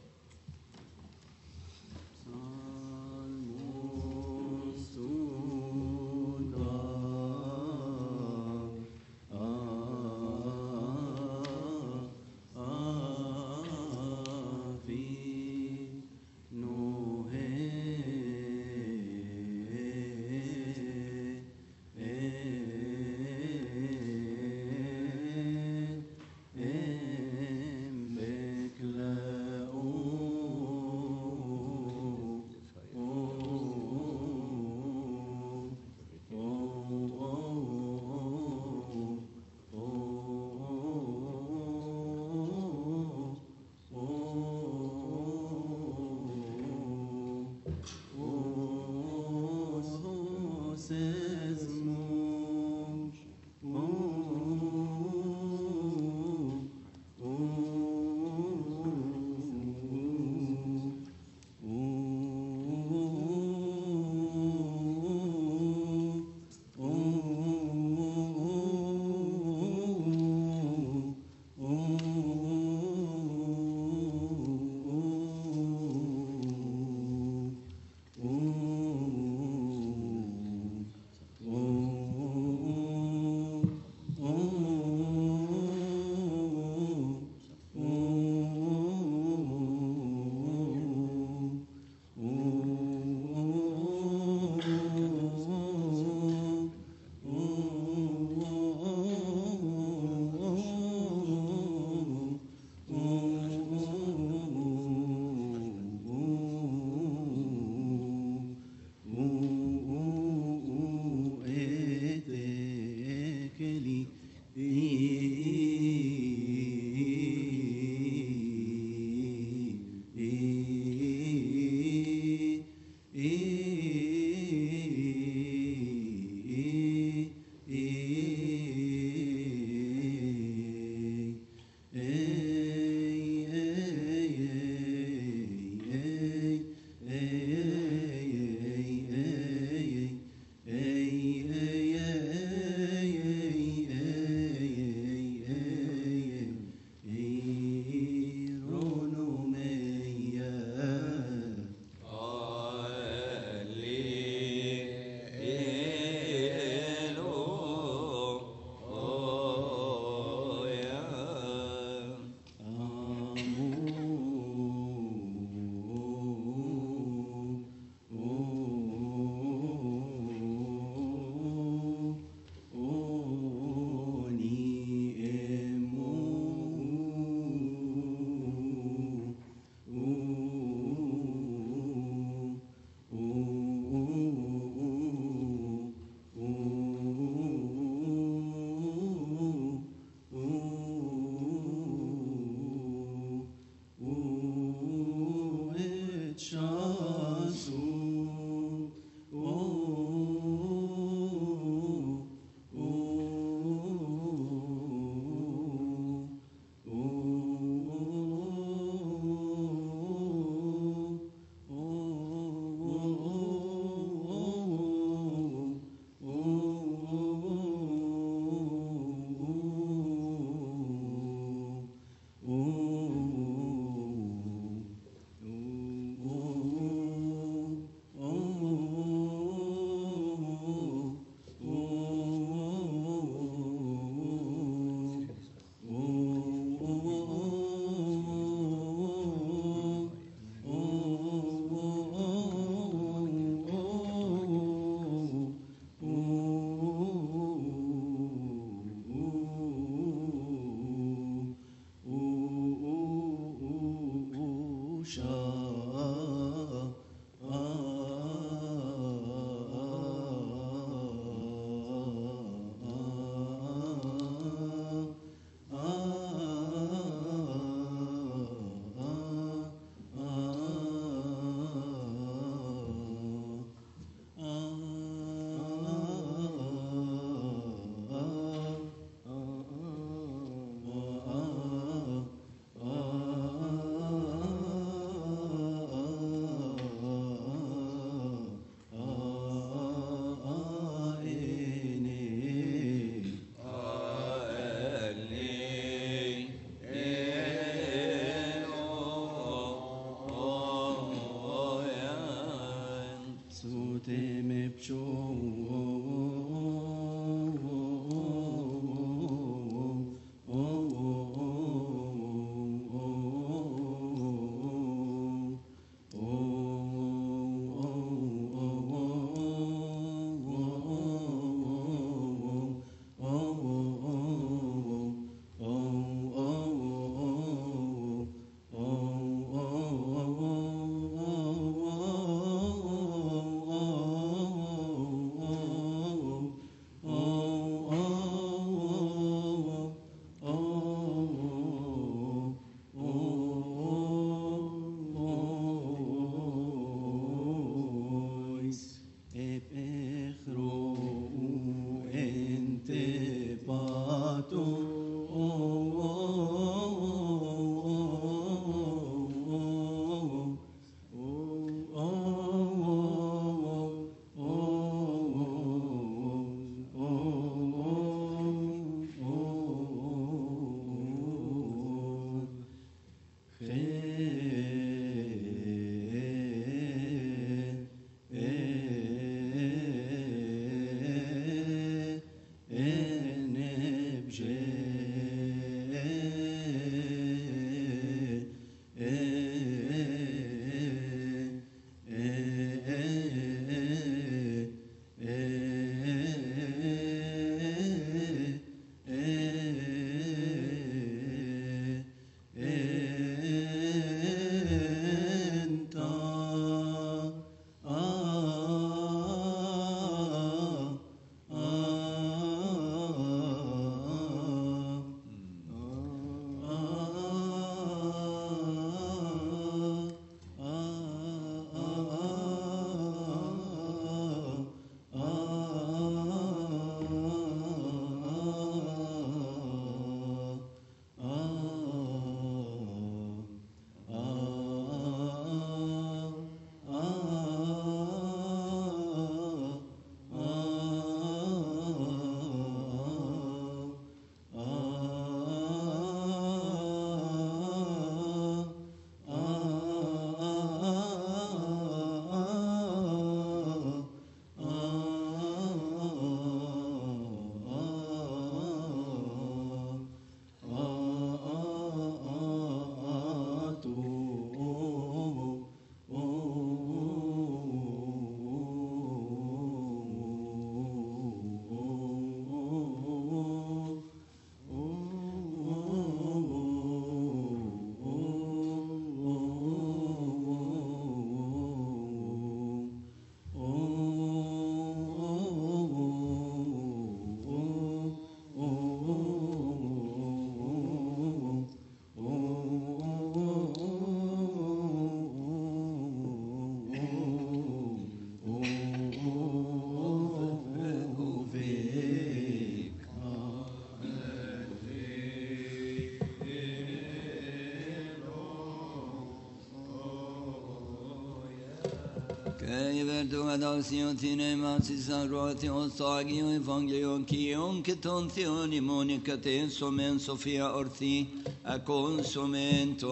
Che vertu ad ausiotine matisa roti ostagio evangelion kion ketonzioni monica te somen sofia orti a consumento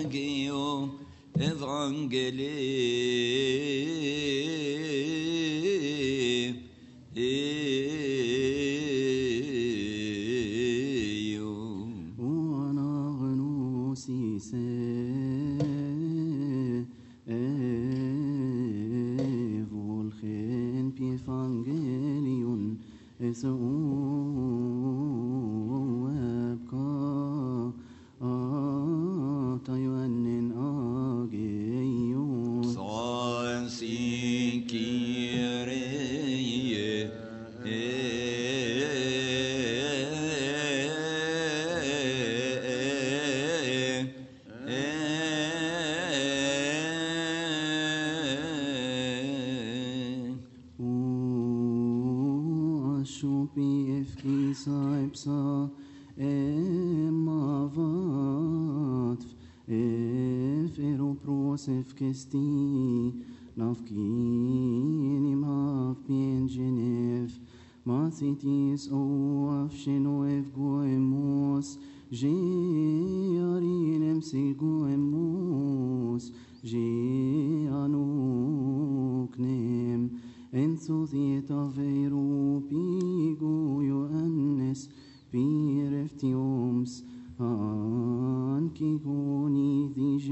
agio evangeli وانا غنوسي volgen evangelion es oabka atayanen ageyo Son si kyrie Saipsa emavat ef ero prosef kesti nafkini mav bien genef mathitis o afsheno ev goemos je arinem si goemos je anuknem Suthita veru pigo Ioannes pireftiums Ankikoni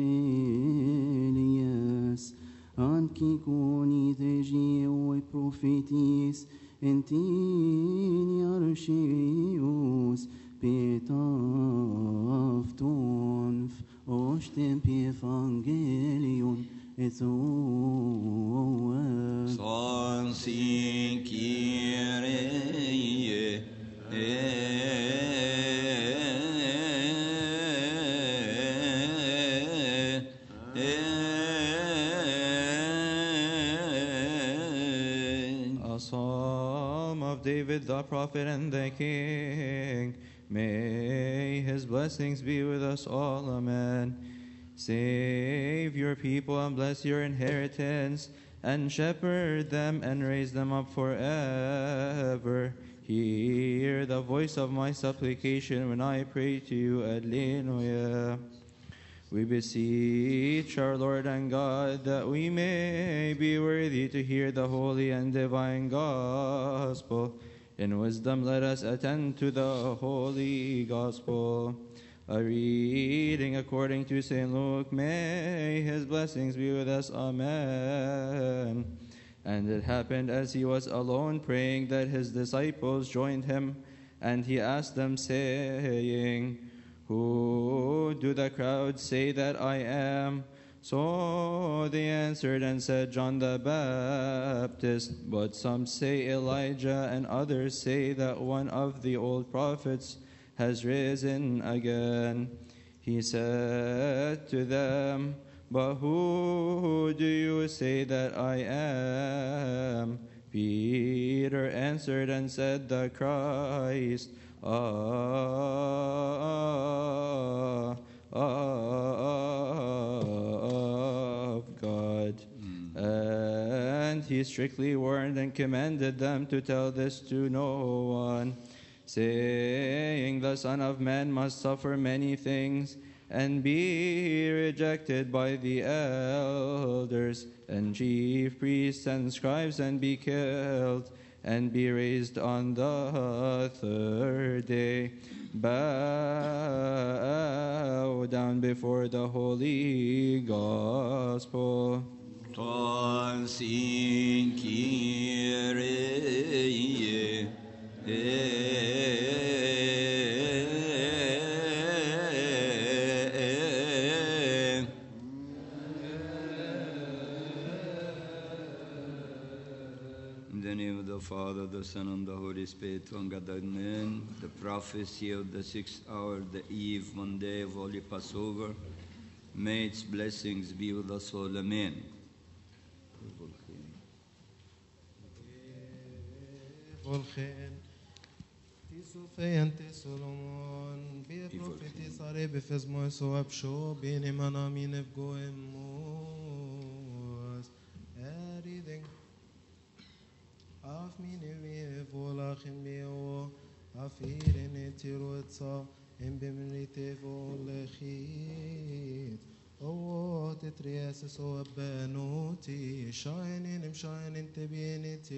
digelias Ankikoni digio prophetis Entini archius Petafton Ostem Evangelion et oem Son sin Kyrie A psalm of David the prophet and the king. May his blessings be with us all. Amen. Save your people and bless your inheritance, and shepherd them and raise them up forever. Hear the voice of my supplication when I pray to you. Alleluia. We beseech our Lord and God that we may be worthy to hear the holy and divine gospel. In wisdom let us attend to the holy gospel. A reading according to Saint Luke. May his blessings be with us. Amen. And it happened as he was alone praying that his disciples joined him, and he asked them, saying, Who do the crowd say that I am? So they answered and said, John the Baptist, but some say Elijah, and others say that one of the old prophets has risen again. He said to them, But who do you say that I am? Peter answered and said, The Christ of God. And he strictly warned and commanded them to tell this to no one, saying, The Son of Man must suffer many things and be rejected by the elders and chief priests and scribes and be killed and be raised on the third day. Bow down before the holy gospel. Ton sin Kyrie In the name of the Father, the Son, and the Holy Spirit, one God, amen. The prophecy of the sixth hour, the eve, Monday of Holy Passover. May its blessings be with us all, amen. Volgen. Tisofeante Solomon, be a prophetess are befesmo so absho, be ne manamin of goemos. A reading of mine volachim beo, afir in etirotsa, and bemrite volechit. Oh, tetrias so benoti, shining and shining to be in it,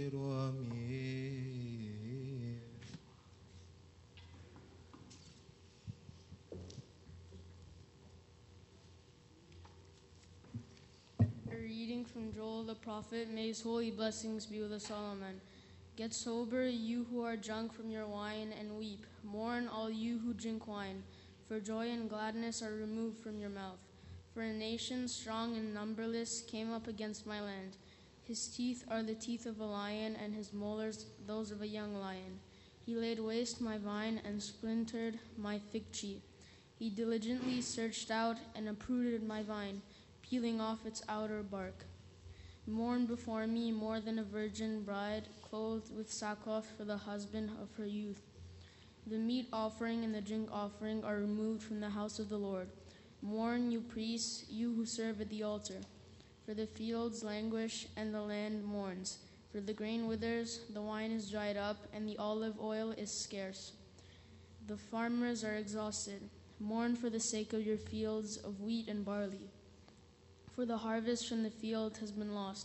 A reading from Joel the prophet. May his holy blessings be with us all. Amen. Get sober, you who are drunk from your wine, and weep. Mourn, all you who drink wine, for joy and gladness are removed from your mouth. For a nation strong and numberless came up against my land. His teeth are the teeth of a lion, and his molars those of a young lion. He laid waste my vine and splintered my fig tree. He diligently searched out and uprooted my vine, peeling off its outer bark. Mourn before me more than a virgin bride, clothed with sackcloth for the husband of her youth. The meat offering and the drink offering are removed from the house of the Lord. Mourn, you priests, you who serve at the altar. For the fields languish and the land mourns. For the grain withers, the wine is dried up, and the olive oil is scarce. The farmers are exhausted. Mourn for the sake of your fields of wheat and barley. For the harvest from the field has been lost.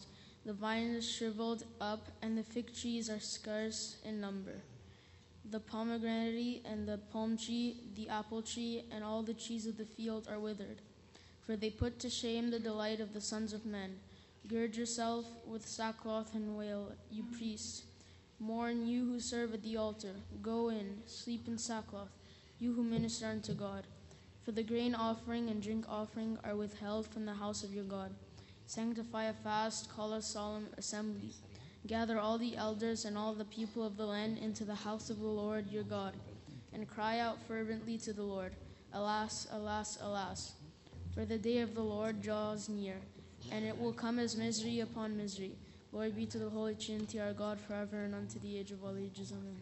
The vine is shriveled up, and the fig trees are scarce in number. The pomegranate and the palm tree, the apple tree, and all the trees of the field are withered. For they put to shame the delight of the sons of men. Gird yourself with sackcloth and wail, you priests. Mourn, you who serve at the altar. Go in, sleep in sackcloth, you who minister unto God. For the grain offering and drink offering are withheld from the house of your God. Sanctify a fast, call a solemn assembly. Gather all the elders and all the people of the land into the house of the Lord your God, and cry out fervently to the Lord. Alas, alas, alas. For the day of the Lord draws near, and it will come as misery upon misery. Glory be to the Holy Trinity, our God, forever and unto the age of all ages. Amen.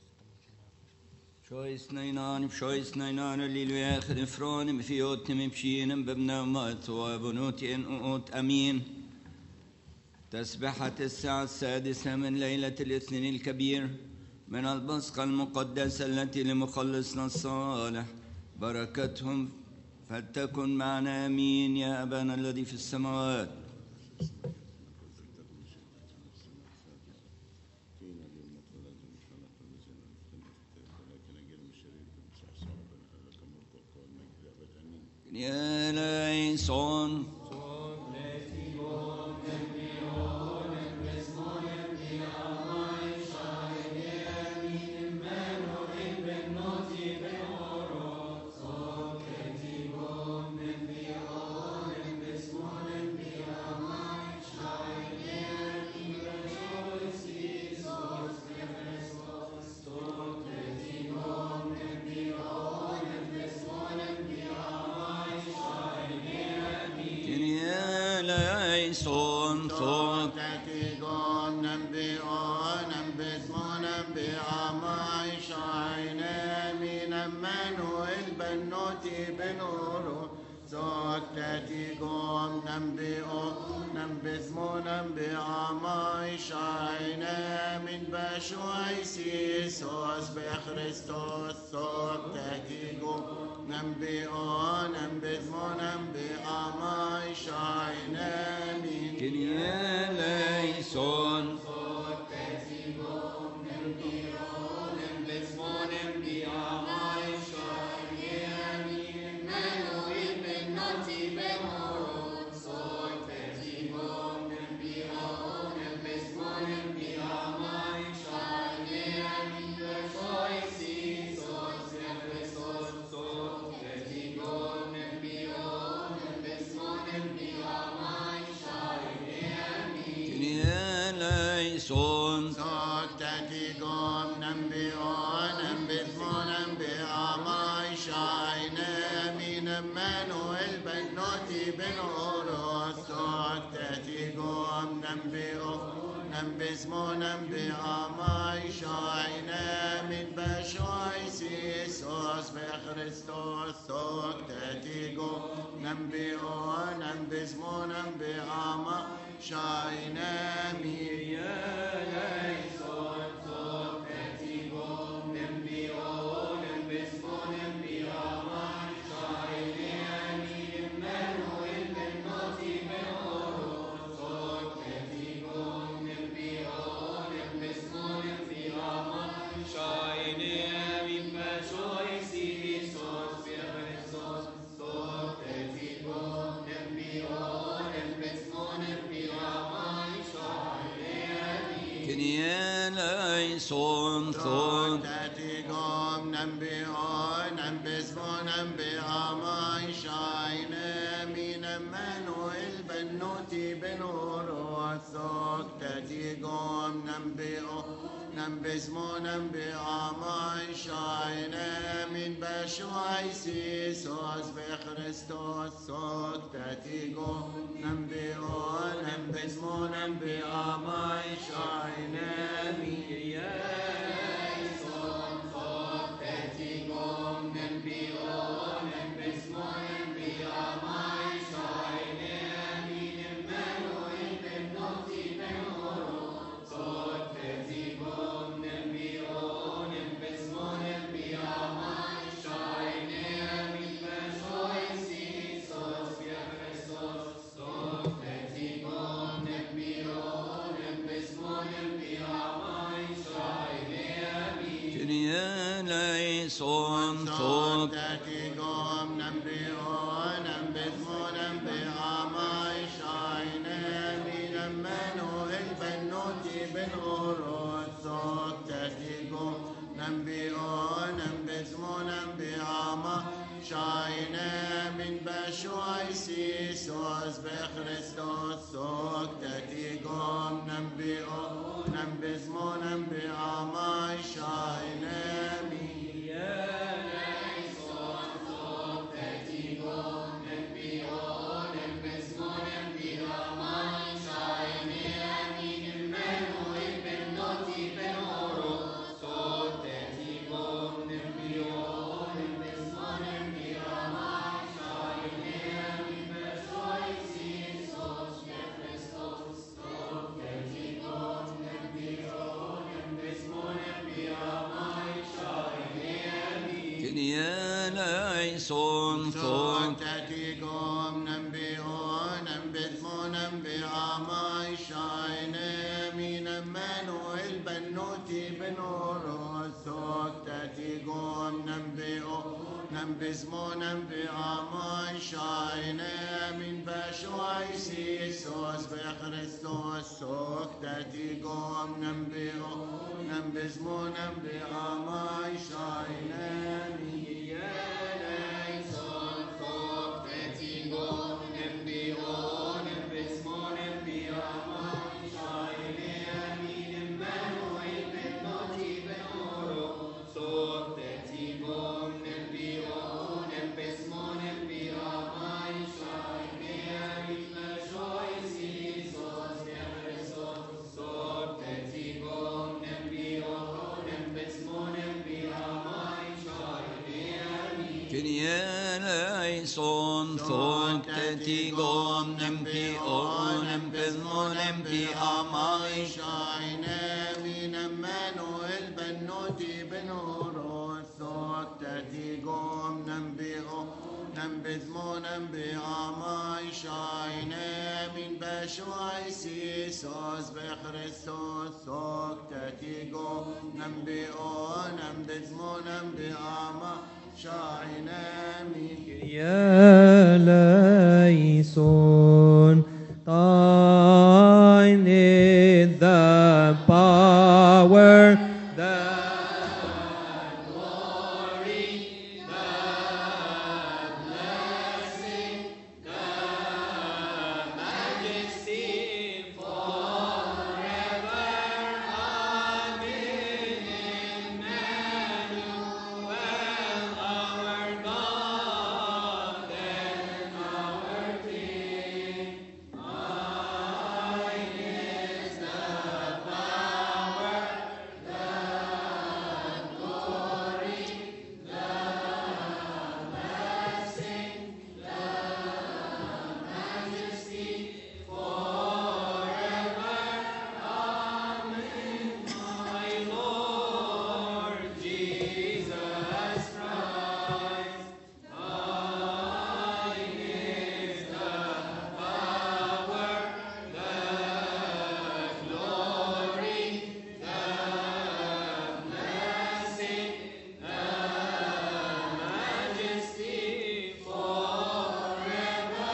Choice nainan, choice nainan, Liluia, Khifron, Mfiot, Mimshin, Bebnamat, Wabunoti, and Ut Amin. تسبحة الساعة السادسة من ليلة الاثنين الكبير من البصقة المقدسة التي لمخلصنا الصالح بركتهم فلتكن معنا آمين يا أبانا الذي في السماوات. يا ليسون son son تتيقون نبيون نبسمون بأماي شعينا من أمانو البنوتي بنورو صوت تتيقون نبيون نبسمون بأماي شعينا من بشوي سيسوس بخريستوس صوت تتيقون نبيون نبسمون بأماي شعينا Kyrie eleison. son صوتتكم نبيون نبثمون بأماي شعينا من أمانويل بنوتي بن أوروس صوتتكم نبيون نبثمون بأماي شعينا من بشوي سيسوس بخريستوس صوتتكم نبيون نبثمون بأماي شعينا من son son تتيقوم نبيون نبسمون بأماي شعينا من أمانويل بنوتي بن أوروس تتيقوم نبيون نبسمون بأماي شعينا من بشوي سيسوس بخريستوس صوت تتيقوم نبيون نبسمون بأماي شعينا من Thank you. son thot Tatigom Nambion Nambizmon Nambiamai Shaine Minamano Elbenoti Ben Orot Sok Tatigom Nambion Nambizmon Nambiamai Shaine Min Bashuai Sisos Bechristos Sok Tatigom Nambion Nambizmon Nambiamai Shaine Min son thot Tatigom Nambion Nambizmon Nambiamai Shaine Minamano Elbenoti Ben Orot Sok Tatigom Nambion Nambizmon Nambiamai Shaine Min Bashuai Sisos Bechristos Sok Tatigom Nambion Nambizmon Nambiamai Shaine son thot Tatigom Nambion Nambizmon Nambiamai Shaine Minamano Elbenoti Ben Orot Sok Tatigom Nambion Nambizmon Nambiamai Shaine Min Bashuai Sisos Bechristos Sok Tatigom Nambion Nambizmon Nambiamai Shaine Min يا ليسون thine is the power, the glory, the blessing, the majesty forever. Amen. Emmanuel, our God and our King. Thine is the power, the glory, the blessing, the majesty forever. Amen. My Lord Jesus Christ, thine is the power, the glory, the blessing, the majesty forever.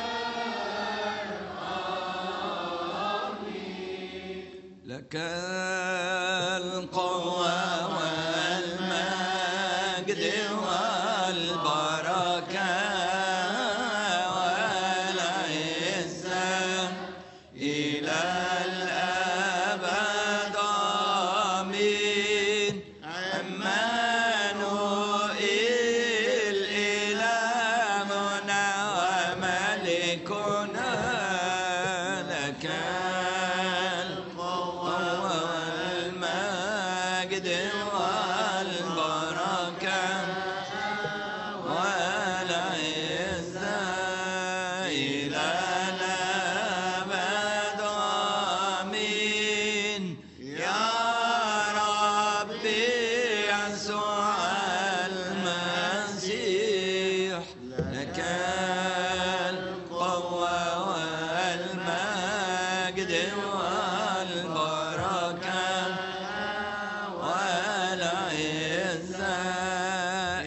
Amen. لك القوة والمجد والبركة والعزة إلى الأبد. آمين. عمانوئيل إلهنا وملكنا، لك القوة والمجد والبركة والعزة إلى الأبد. آمين. يا ربي يسوع المسيح، لك القوة والمجد والبركة والعزة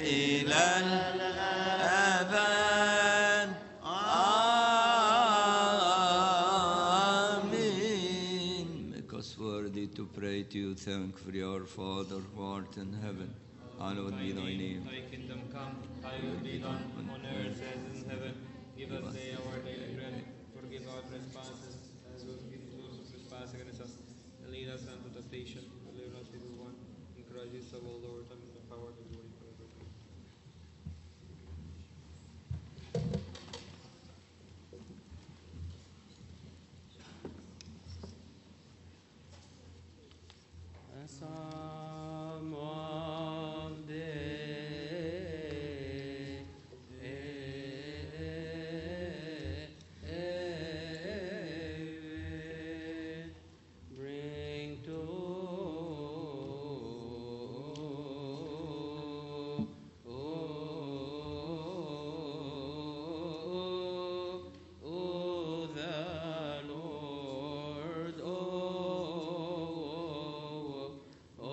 to pray to you, thankfully, our Father who art in heaven. Hallowed be thy name. Thy kingdom come, thy will be done on earth as in heaven. Give us day our daily bread. Forgive our trespasses as we forgive those who trespass against us. And lead us not into temptation, but deliver us from evil one. In Christ Jesus our Lord, and the power and the glory forever. Psalm of day, bring to O the Lord, O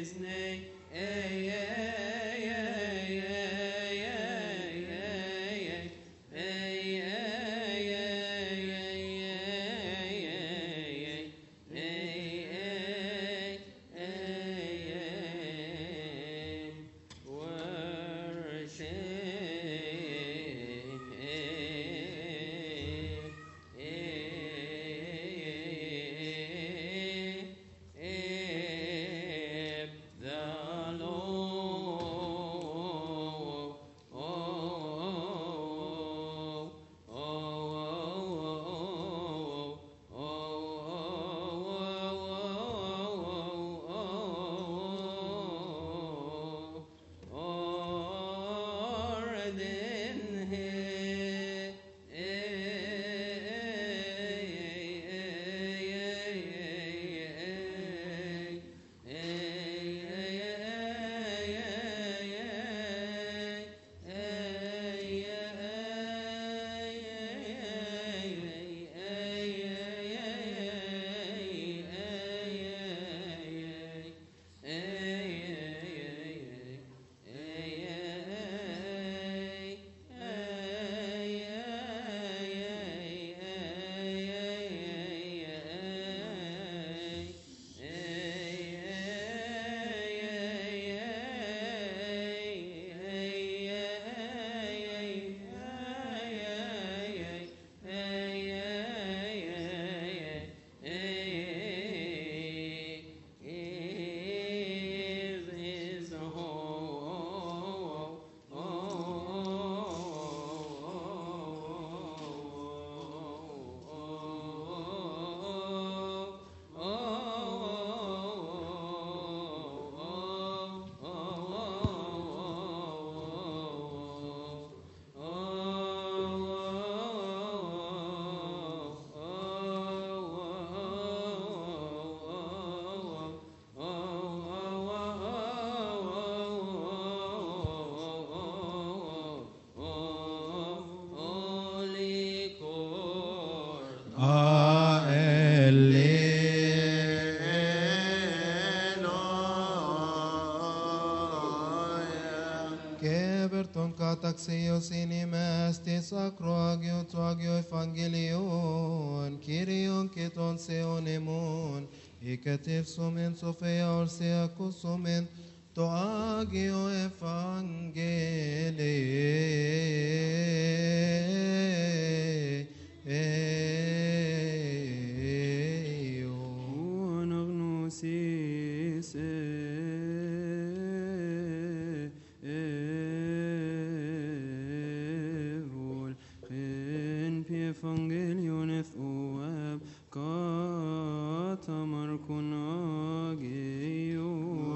Keberton kataxios inimes tis acroagio tuagio evangelion, Kyrion keton seonemon, iketif sumen sofia orsea kusumen, to agio evangelio. ونغنوسيس evol qin fi evangelion ethواب katamar kun agio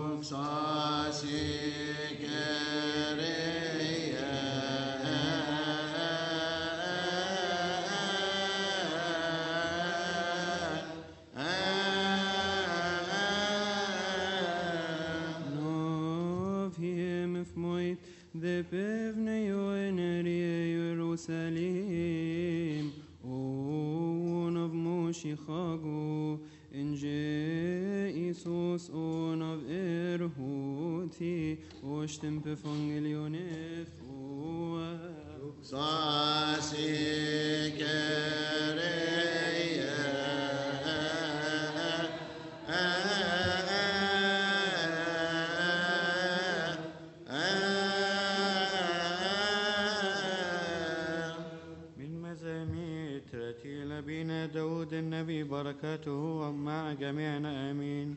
The pevne yoenerie Jerusalem, O one of Moshichago, in Jesus, on of Erhuti, Oshtem Pevangelion داود النبي بركاته مع جميعنا آمين.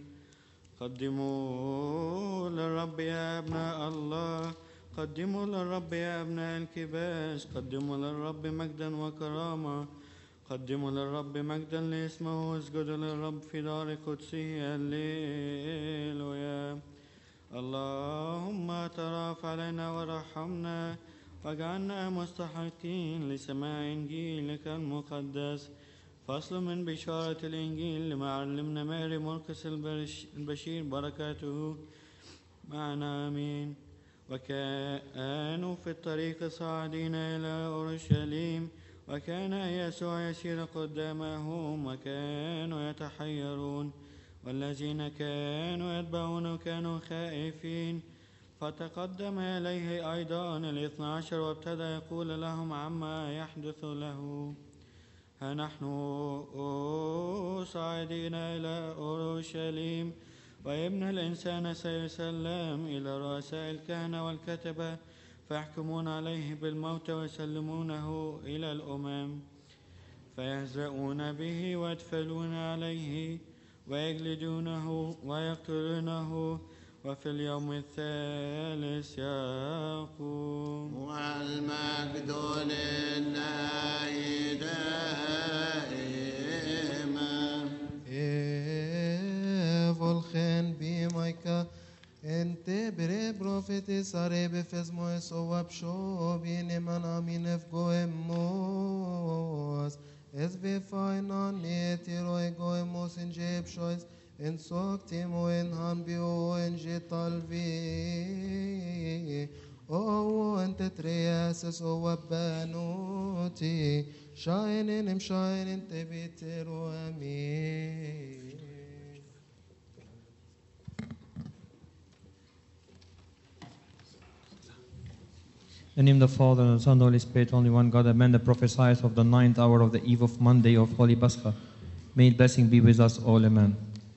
قدموا للرب يا أبناء الله، قدموا للرب يا أبناء الكباش، قدموا للرب مجدا وكرامة، قدموا للرب مجدا لاسمه، اسجدوا للرب في دار قدسه. هللويا. اللهم تراف علينا ورحمنا واجعلنا مستحقين لسماع إنجيلك المقدس. فصل من بشارة الإنجيل لمعلمنا ماري مرقس البشير بركاته معنا آمين. وكانوا في الطريق صاعدين إلى أورشليم، وكان يسوع يسير قدامهم، وكانوا يتحيرون والذين كانوا يتبعونه كانوا خائفين. فتقدم إليه أيضا الاثنى عشر وابتدى يقول لهم عما يحدث له. ها نحن صاعدين إلى أورشليم، وابن الإنسان سيسلم إلى رؤساء الكهنة والكتبة، فيحكمون عليه بالموت ويسلمونه إلى الأمم، فيهزؤون به ويدفلون عليه ويجلدونه ويقتلونه، وفي اليوم الثالث يقوم. والمجد لله دائما. Volgen bi maika ente bere profeti sare befes moes ovap sho bine manamin efgoemos es befainan netiro egoemos in jeb shois en soktimo en hambio en jetalvi o ente treases ovap banuti shainin im shainin tebitero amin. In the name of the Father, and the Son, and the Holy Spirit, only one God, amen. The prophesies of the ninth hour of the eve of Monday of Holy Pascha. May blessing be with us all, amen.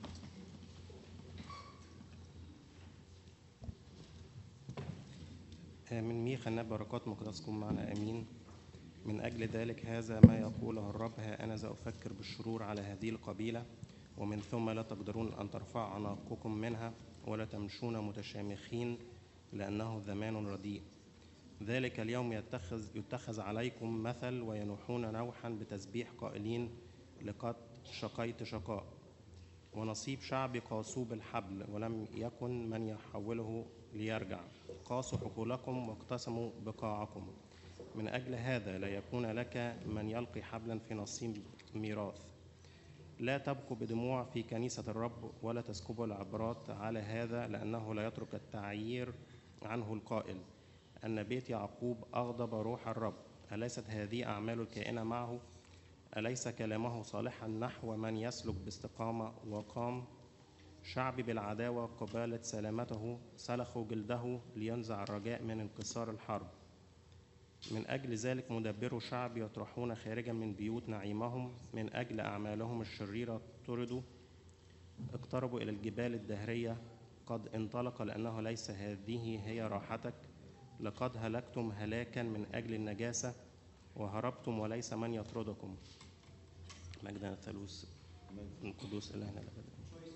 من ميخا النبي بركات مقدسكم معنا امين. من اجل ذلك هذا ما يقوله الرب: ها انا ذا افكر بالشرور على هذه القبيله، ومن ثم لا تقدرون ان ترفعوا عناقكم منها ولا تمشون متشامخين، لانه زمان رديء. ذلك اليوم يتخذ يتخذ عليكم مثل، وينوحون نوحا بتسبيح قائلين: لقد شقيت شقاء. ونصيب شعبي قاسوا بالحبل، ولم يكن من يحوله ليرجع. قاسوا حقولكم واقتسموا بقاعكم. من أجل هذا لا يكون لك من يلقي حبلا في نصيب ميراث. لا تبكوا بدموع في كنيسة الرب، ولا تسكبوا العبرات على هذا، لأنه لا يترك التعيير عنه القائل: أن بيت يعقوب أغضب روح الرب. أليست هذه أعمال الكائنة معه؟ أليس كلامه صالحا نحو من يسلك باستقامة؟ وقام شعبي بالعداوة قبالة سلامته، سلخوا جلده لينزع الرجاء من انكسار الحرب. من أجل ذلك مدبروا شعبي يطرحون خارجا من بيوت نعيمهم، من أجل أعمالهم الشريرة طردوا. اقتربوا إلى الجبال الدهرية، قد انطلق، لأنه ليس هذه هي راحتك. لقد هلكتم هلاكا من أجل النجاسة، وهربتم وليس من يطردكم. مجدنا الثالوث من قدوس إلهنا الأبدي.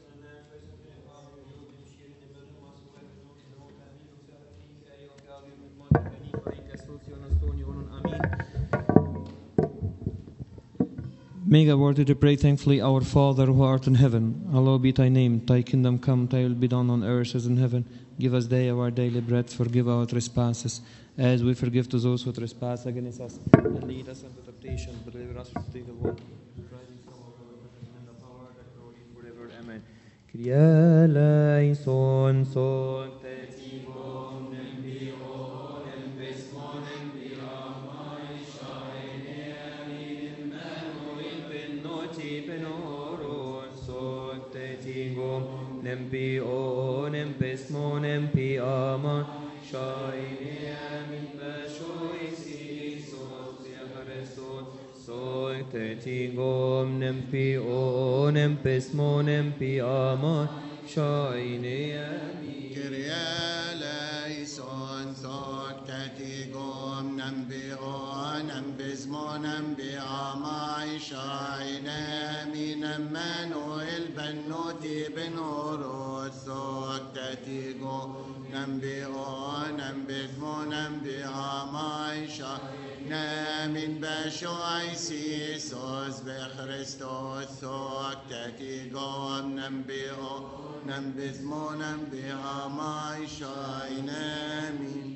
Make a word to pray thankfully. Our Father who art in heaven, hallowed be thy name. Thy kingdom come, thy will be done on earth as in heaven. Give us day our daily bread. Forgive our trespasses, as we forgive to those who trespass against us. And lead us into temptation, but deliver us from the evil one. Rising from our Lord, and the power and the glory forever. Amen. Kyrie eleison, son te timon, embion, embesmon, embiamai, shaine, amin, Emmanuel, ben noti, ben oron, son te timon, embion, embesmon, embiamai, shaine, amin, bashoi, sisos, yahareson, son te timon, embion, embesmon, embiamai, shaine, amin. Kyrie eleison, son katigom, nambion, nambizmon, nambiamai, shaine, amin, Emmanuel, ben noti, ben oros, son katigom, nambion, nambizmon, nambiamai, shaine, amin, bashoai, sisos, bechristos, son katigom, nambion, nambizmon, nambiamai, shaine, amin.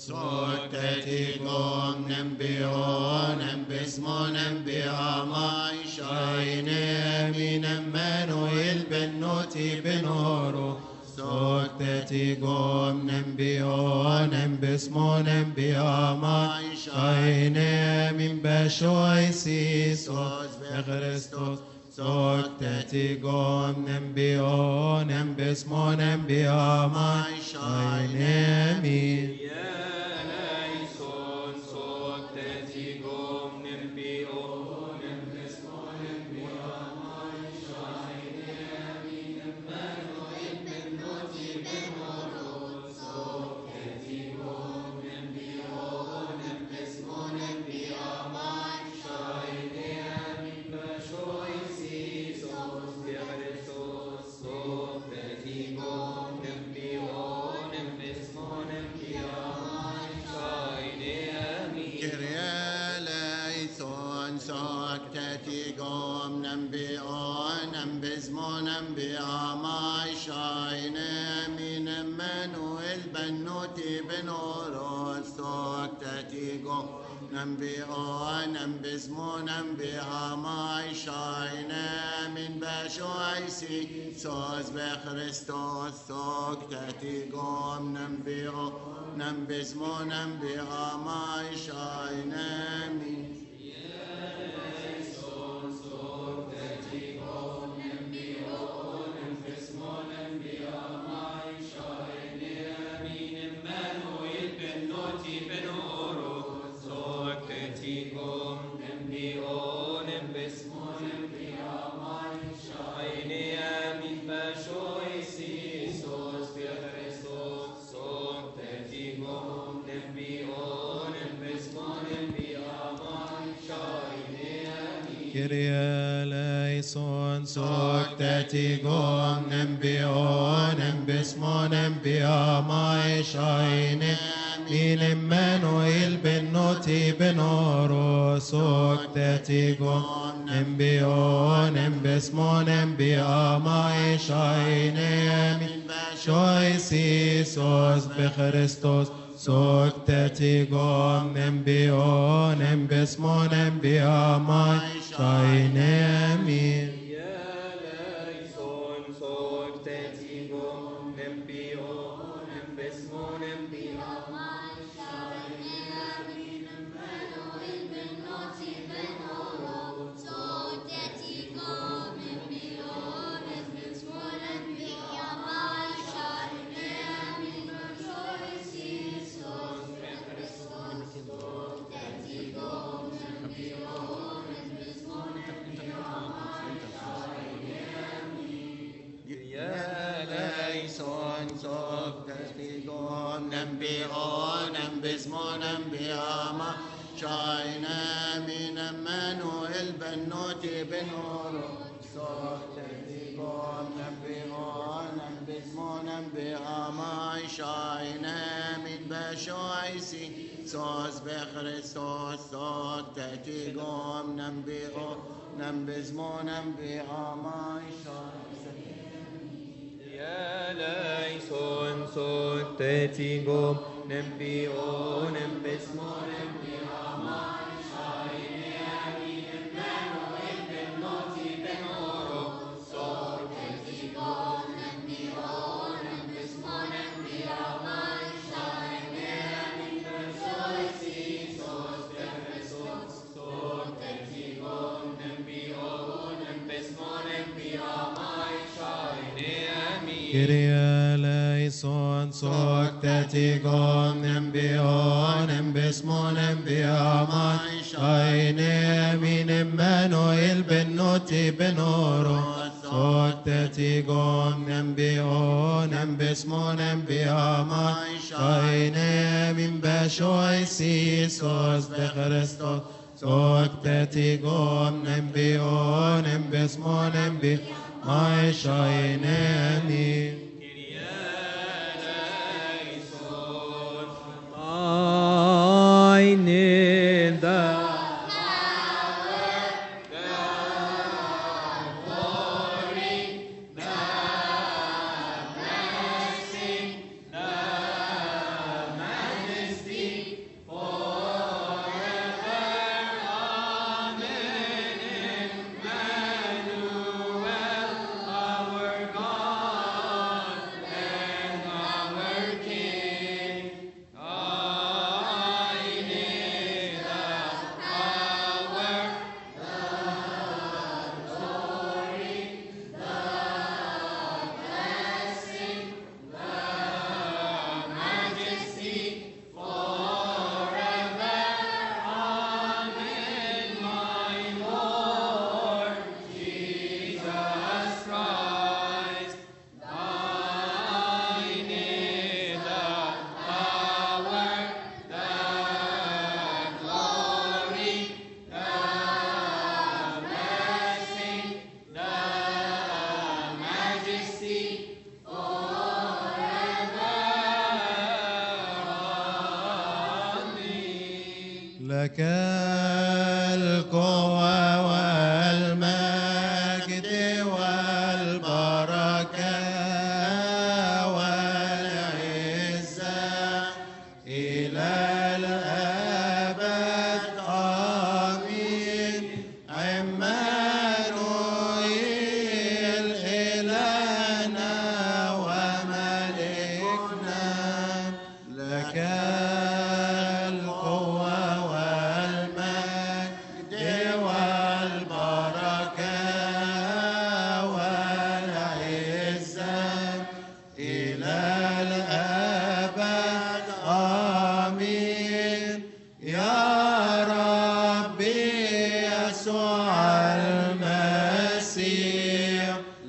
Sottetigom nembionem bismonem biamai shainem in Emmanuel benoti benoro. Sottetigom nembionem bismonem biamai shainem in Beshoy Sisos Christos. Sottetigom nembionem bismonem biamai shainem in Nambionem bismonem biamai shainem in Beshoisi sos be Christos soktetigom nambionem bismonem biamai shainem in Kyrie eleison soktetigom nembionem bismonem biamai shainem in Emmanuel benoti benoro. Soktetigom nembionem bismonem biamai shainem in Beshoy Sisos be Christos. Soktetigom nembionem bismonem biamai shainem in nembionem bismonem biamai shainem in Emmanuel benoti benoro. Soktetigom nembionem bismonem biamai shainem in Beshoy Sisos be Christos. Soktetigom nembionem bismonem biamai shainem eleison sottetigom nembionem bismonem biamai shainem in Emmanuel benoti benoro. Sottetigom nembionem bismonem biamai shainem in Beshoy Sisos be Christos. Sottetigom nembionem bismonem biamai shainem Kyrie eleison soktetigom nembionem bismonem biamai shainem in Emmanuel benoti benoro. Soktetigom nembionem bismonem biamai shainem in Beshoy Sisos be Christos. Soktetigom nembionem bismonem biamai shainem in I need the Majesty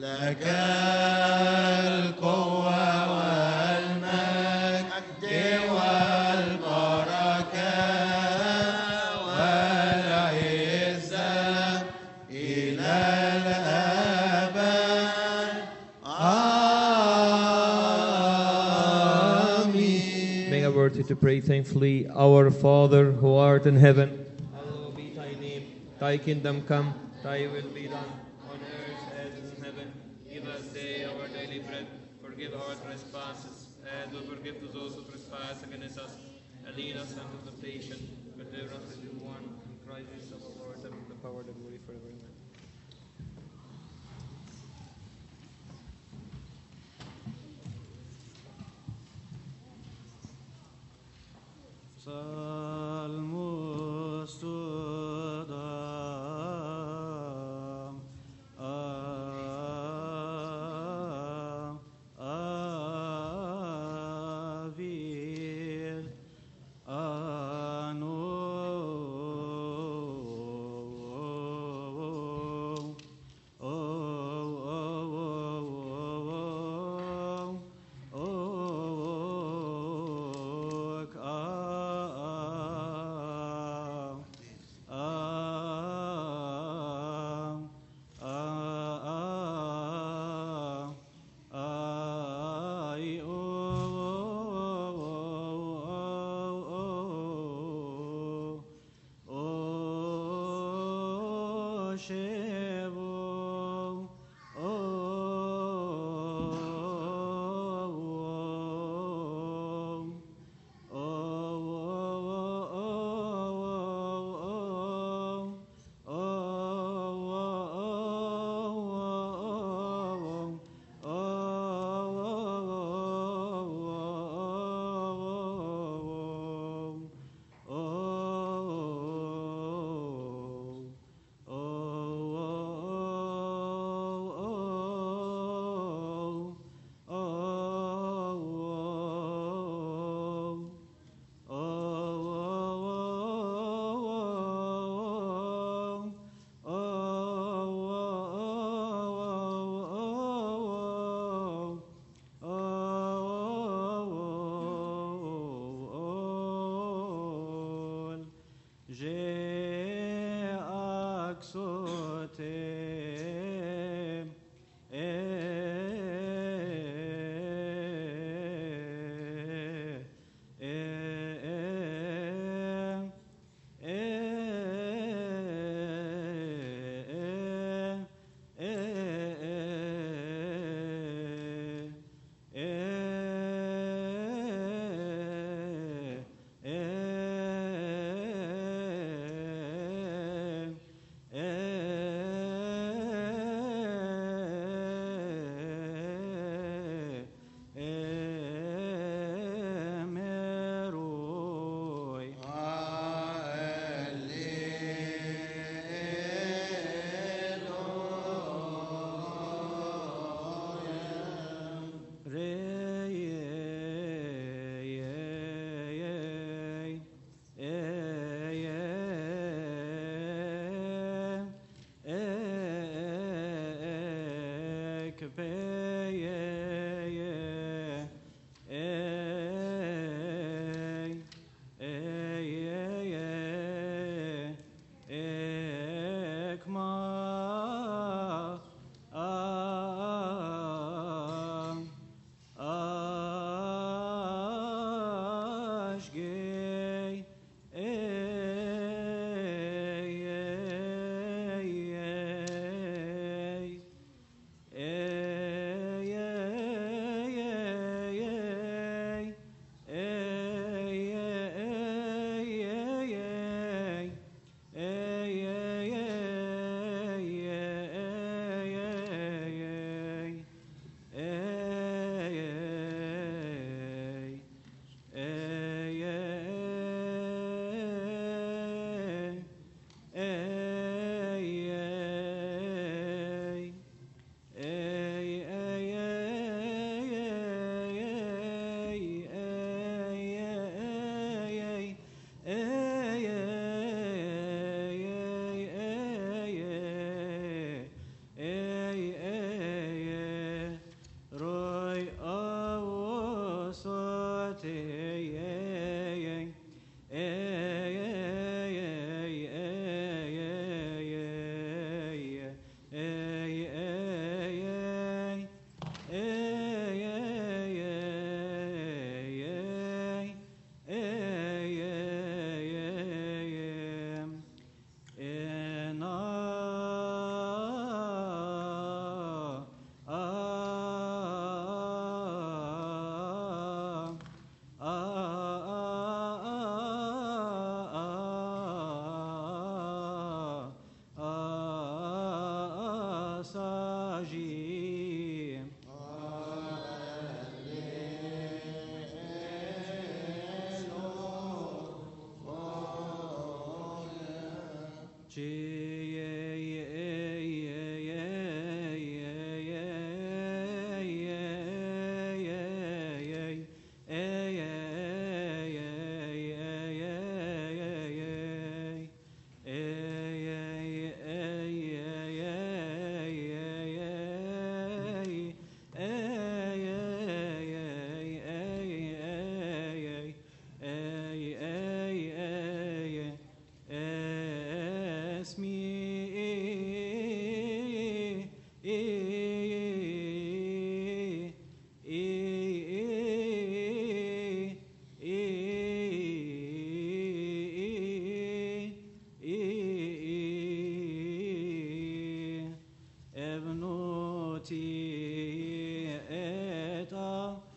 لك القوة والمجد والبركة والعزة إلى الأبد آمين. May I urge you to pray thankfully. Our Father who art in heaven, hallowed be thy name. Thy kingdom come, thy will be done, on earth as in heaven. Give us day our daily bread. Forgive our trespasses, as we forgive to those who trespass against us. And lead us into temptation, but deliver us from evil one. In Christ Jesus our Lord, and the power and the glory forever. Amen. Salmus Tudam Avil Anu eta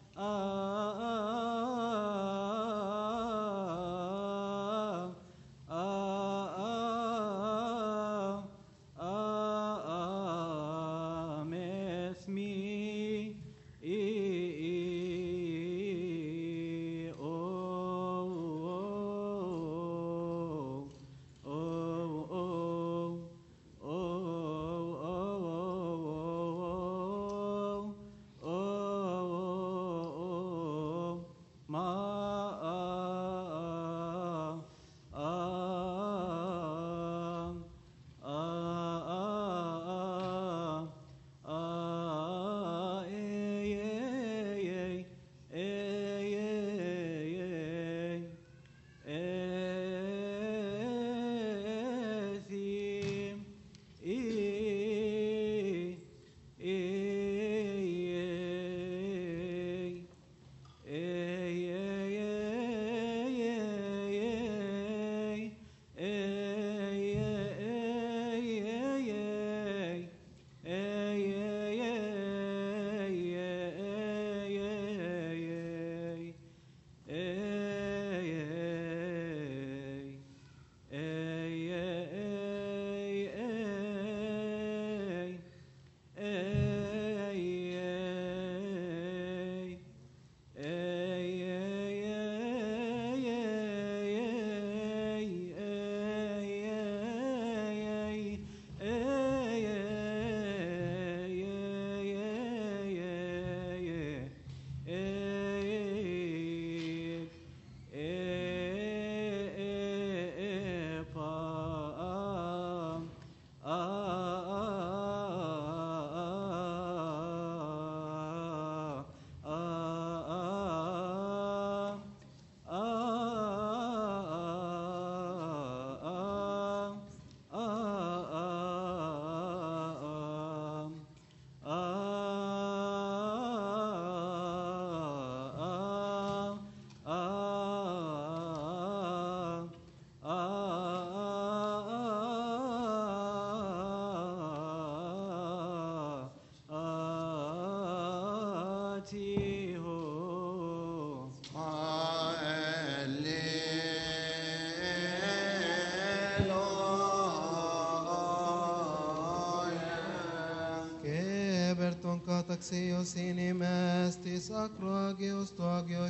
Taxios inimes tis acroagios to agio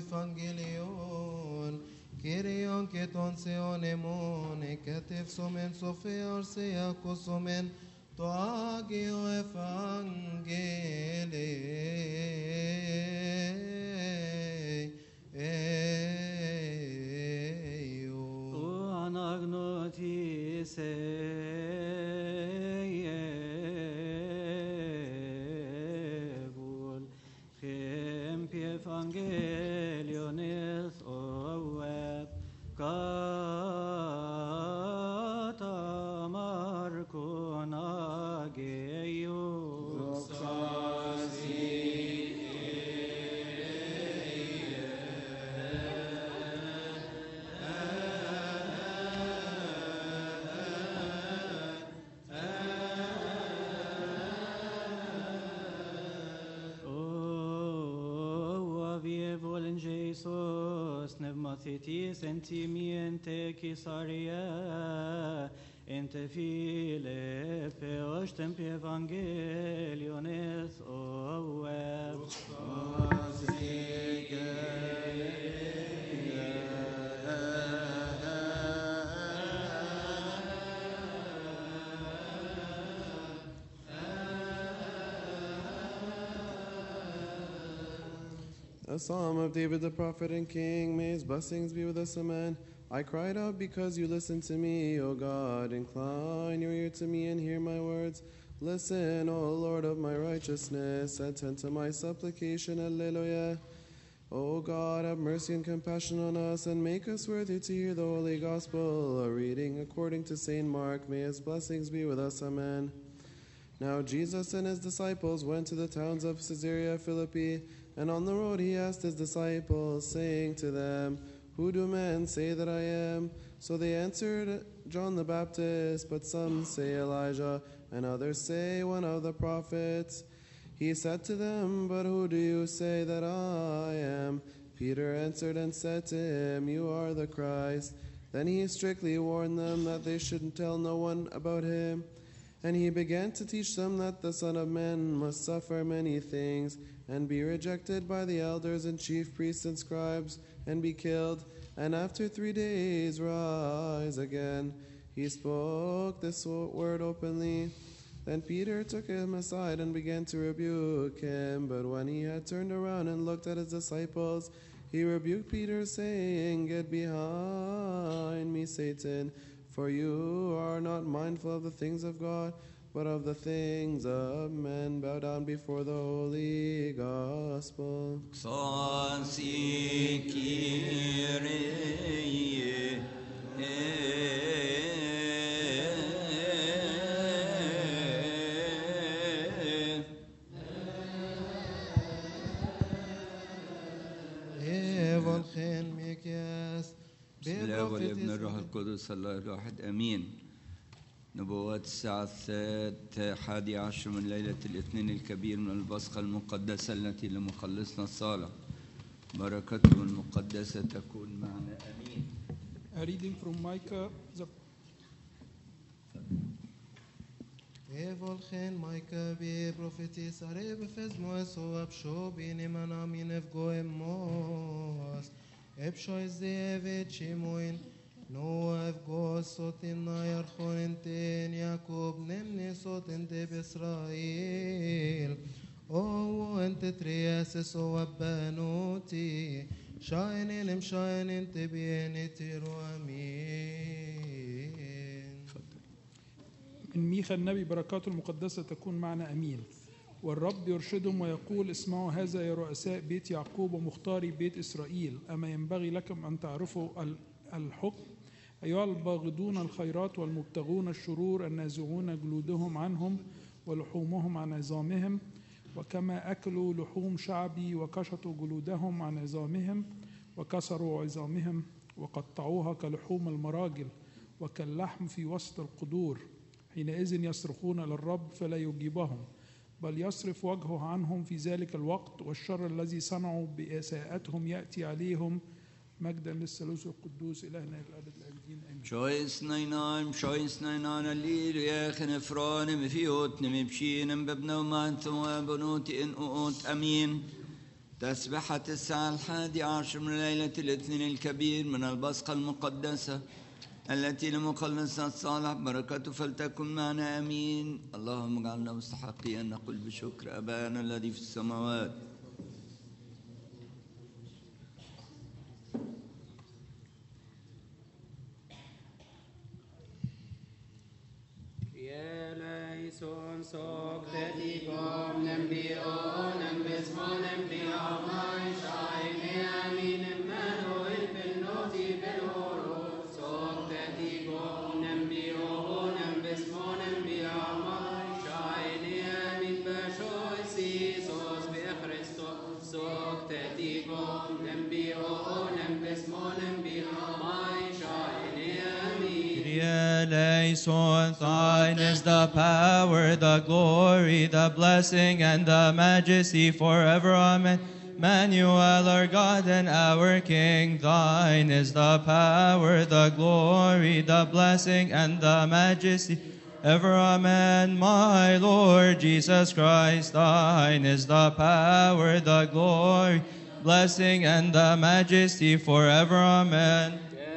evangelion, Kyrion keton seonemon, eketif somen sofeor seakos somen to agio evangelio. O anagnotis Evangelionis oet kata markon ageios Jesus pneumatitis entimiente Caesarea ente Philippe ostem evangeliones oet A psalm of David the prophet and king, may his blessings be with us, amen. I cried out because you listened to me, O God. Incline your ear to me and hear my words. Listen, O Lord of my righteousness. Attend to my supplication, Alleluia. O God, have mercy and compassion on us, and make us worthy to hear the holy gospel. A reading according to Saint Mark. May his blessings be with us, amen. Now Jesus and his disciples went to the towns of Caesarea Philippi, and on the road he asked his disciples, saying to them, Who do men say that I am? So they answered, John the Baptist, but some say Elijah, and others say one of the prophets. He said to them, But who do you say that I am? Peter answered and said to him, You are the Christ. Then he strictly warned them that they shouldn't tell no one about him. And he began to teach them that the Son of Man must suffer many things, and be rejected by the elders and chief priests and scribes, and be killed, and after three days rise again. He spoke this word openly. Then Peter took him aside and began to rebuke him. But when he had turned around and looked at his disciples, he rebuked Peter, saying, Get behind me, Satan, for you are not mindful of the things of God, but of the things of men. Bow down before the holy gospel. Xansi Kyrie بسم الله والابن الروح القدس الله الواحد امين. نبوات الساعة الحادي عشر من ليلة الاثنين الكبير من البصخة المقدسة التي لمخلصنا الصالح. بركته المقدسة تكون معنا امين. A reading from Micah. The Evolchen Micah be prophetis are befes moes o absho bini manamin evgoem mos. Ebsho is the evet shimoin. No evgo sotin na yarchon ten Jacob nemne sotin de Israel. O ente trias o abbanuti. Shainin em shainin te bienitiru amin. من ميخا النبي بركاته المقدسة تكون معنا أمين. والرب يرشدهم ويقول اسمعوا هذا يا رؤساء بيت يعقوب ومختاري بيت إسرائيل، أما ينبغي لكم أن تعرفوا الحكم أيها الباغضون الخيرات والمبتغون الشرور النازعون جلودهم عنهم ولحومهم عن عظامهم، وكما أكلوا لحوم شعبي وكشطوا جلودهم عن عظامهم وكسروا عظامهم وقطعوها كلحوم المراجل وكاللحم في وسط القدور، حينئذ يصرخون للرب فلا يجيبهم، بل يصرف وجهه عنهم في ذلك الوقت، والشر الذي صنعوا بإساءتهم يأتي عليهم. مجدا للثالوث القدوس إلهنا الأبد الآبدين آمين. شويس نينايم شويس نينان الليل يا خنفران مفيوت نمبشين ببنا ومان ثم بنوت إن أوت أمين. تسبحة الساعة الحادي عشر من ليلة الاثنين الكبير من البصخة المقدسة التي لمخلصنا الصالح بركته فلتكن معنا امين. اللهم اجعلنا مستحقين ان نقول بشكر ابانا الذي في السماوات. يا ليسون سوق تديكم نبيون باسمون بيومي شايني امين منو البنوتي بالهروب سوق تديكم نبيون باسمون بيومي شايني امين بشوي سيسوس بخريستوس سوق تديكم نبيون باسمون بيومي شايني امين. Eleison, thine is the power, the glory, the blessing, and the majesty forever. Amen. Emmanuel, our God and our King, thine is the power, the glory, the blessing, and the majesty ever. Amen. My Lord Jesus Christ, thine is the power, the glory, blessing, and the majesty forever. Amen.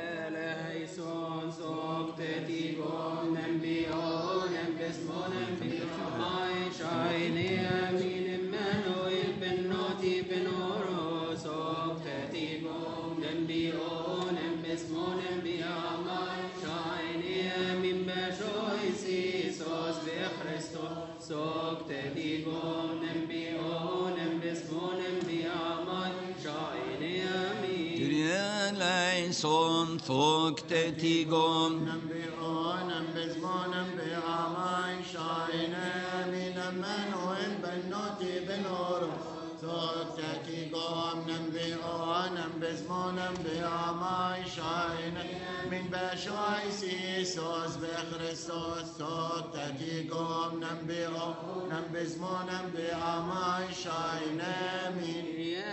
Son thok tetigom Nambi onem bezmonem be amai shaine mina Emmanuel bennoti benoro Soktati gom nembi onem bezmonem beamai shaine Min bashoi sisos bechristos Soktati gom nembi onem bezmonem beamai shaine Min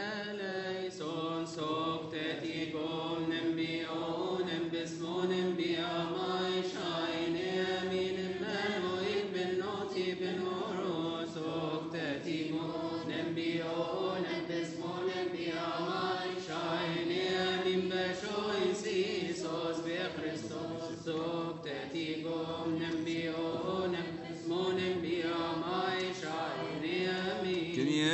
Eleison soktati gom nembi onem bezmonem beamai shaine Min Emmanuel bennoti benoro Soktati gom nembi onem bezmonem beamai shaine Min bashoi sisos bechristos Soktati gom nembi onem bezmonem beamai shaine Amin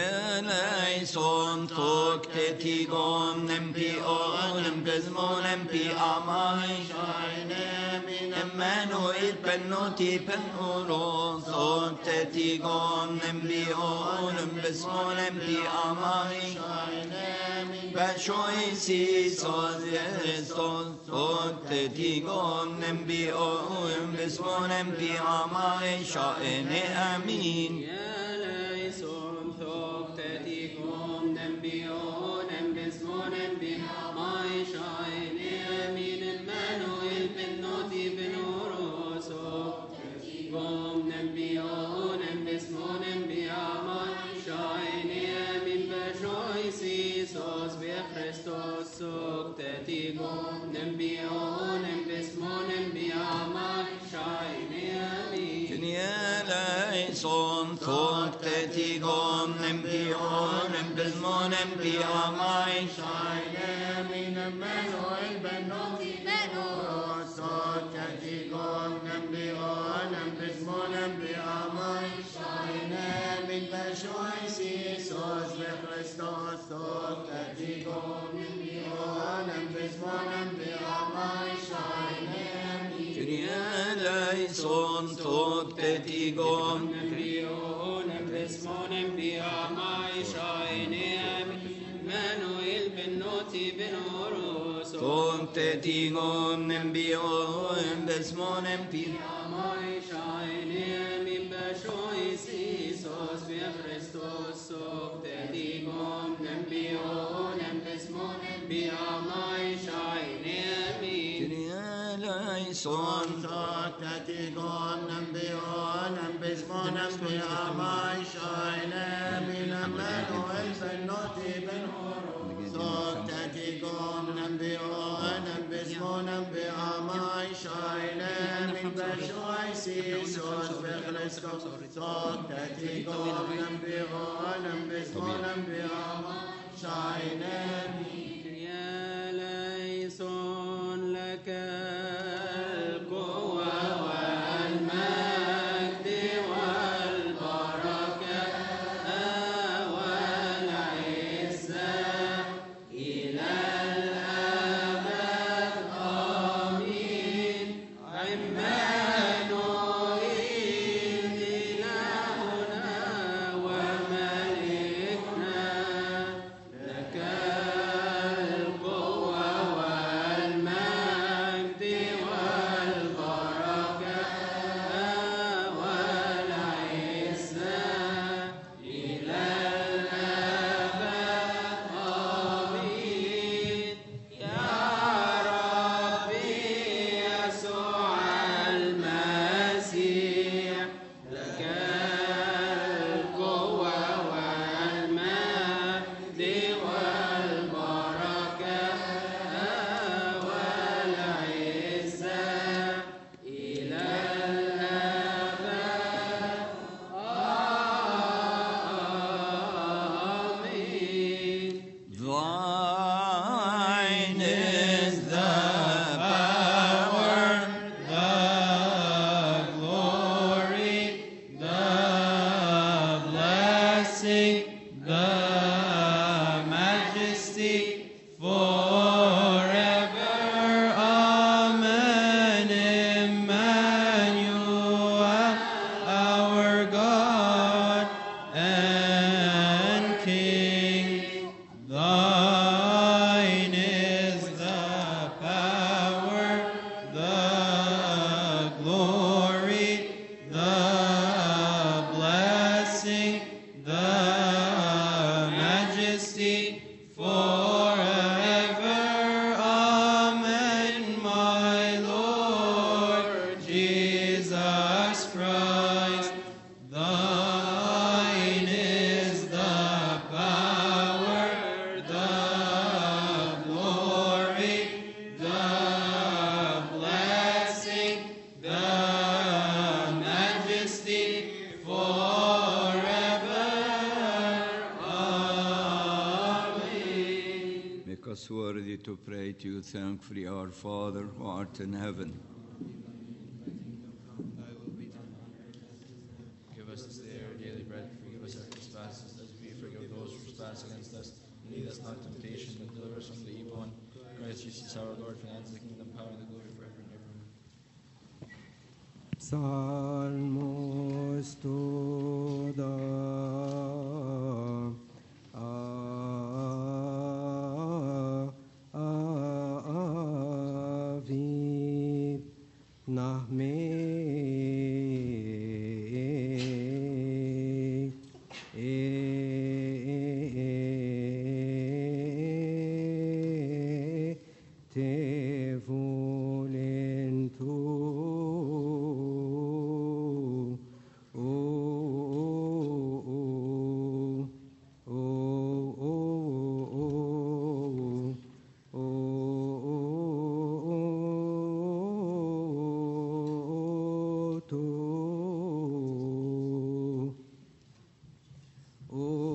Eleison soktati gom nembi onem bezmonem beamai shaine Min Emmanuel bennoti benoro Soktati gom nembi onem bezmonem beamai shaine Min bashoi sisos bechristos Soktati gom nembi onem bezmonem beamai shaine Amin Eleison soktati gom nembi onem bezmonem beamai shaine Min Emmanuel bennoti benoro Soktati gom nembi onem bezmonem beamai shaine Min bashoi sisos bechristos Soktati gom nembi onem bezmonem beamai shaine Amin Eleison soktati gom nembi onem bezmonem beamai shaine Min Emmanuel bennoti benoro Soktati gom nembi onem bezmonem beamai shaine Min bashoi sisos bechristos Soktati gom nembi onem bezmonem beamai shaine Eleison soktati gom nembi onem bezmonem beamai shaine Emmanuel bennoti benoro Soktati gom nembi onem bezmonem beamai shaine Min bashoi sisos bechristos Soktati gom nembi onem bezmonem beamai shaine Amin Eleison soktati gom nembi onem bezmonem beamai shaine Min Emmanuel bennoti benoro Soktati gom nembi onem bezmonem beamai shaine Min bashoi sisos bechristos Soktati gom nembi onem bezmonem beamai shaine Eleison لك القوة والمجد والبركة والعزة إلى الأبد آمين عمانوئيل إلهنا وملكنا لك القوة والمجد والبركة والعزة إلى الأبد آمين يا ربي يسوع المسيح لك القوة والمجد والبركة والعزة إلى الأبد آمين Thine is the power, the glory, the blessing, the majesty forever. Amen. Emmanuel, our God and King. Thine is the power, the glory, the blessing. the majesty forever. Amen. My Lord Jesus Christ, thine is the power, the glory, the blessing, the majesty forever. Amen. Make us worthy to pray to you thankfully, our Father who art in heaven. Give us this day our daily bread. Forgive us our trespasses, as we forgive those who trespass against us. And lead us not into temptation, but deliver us from the evil one. Christ Jesus our Lord, for thine is the kingdom, power, and the glory forever and ever. Psalmos toda a aviv nahme tevulentu O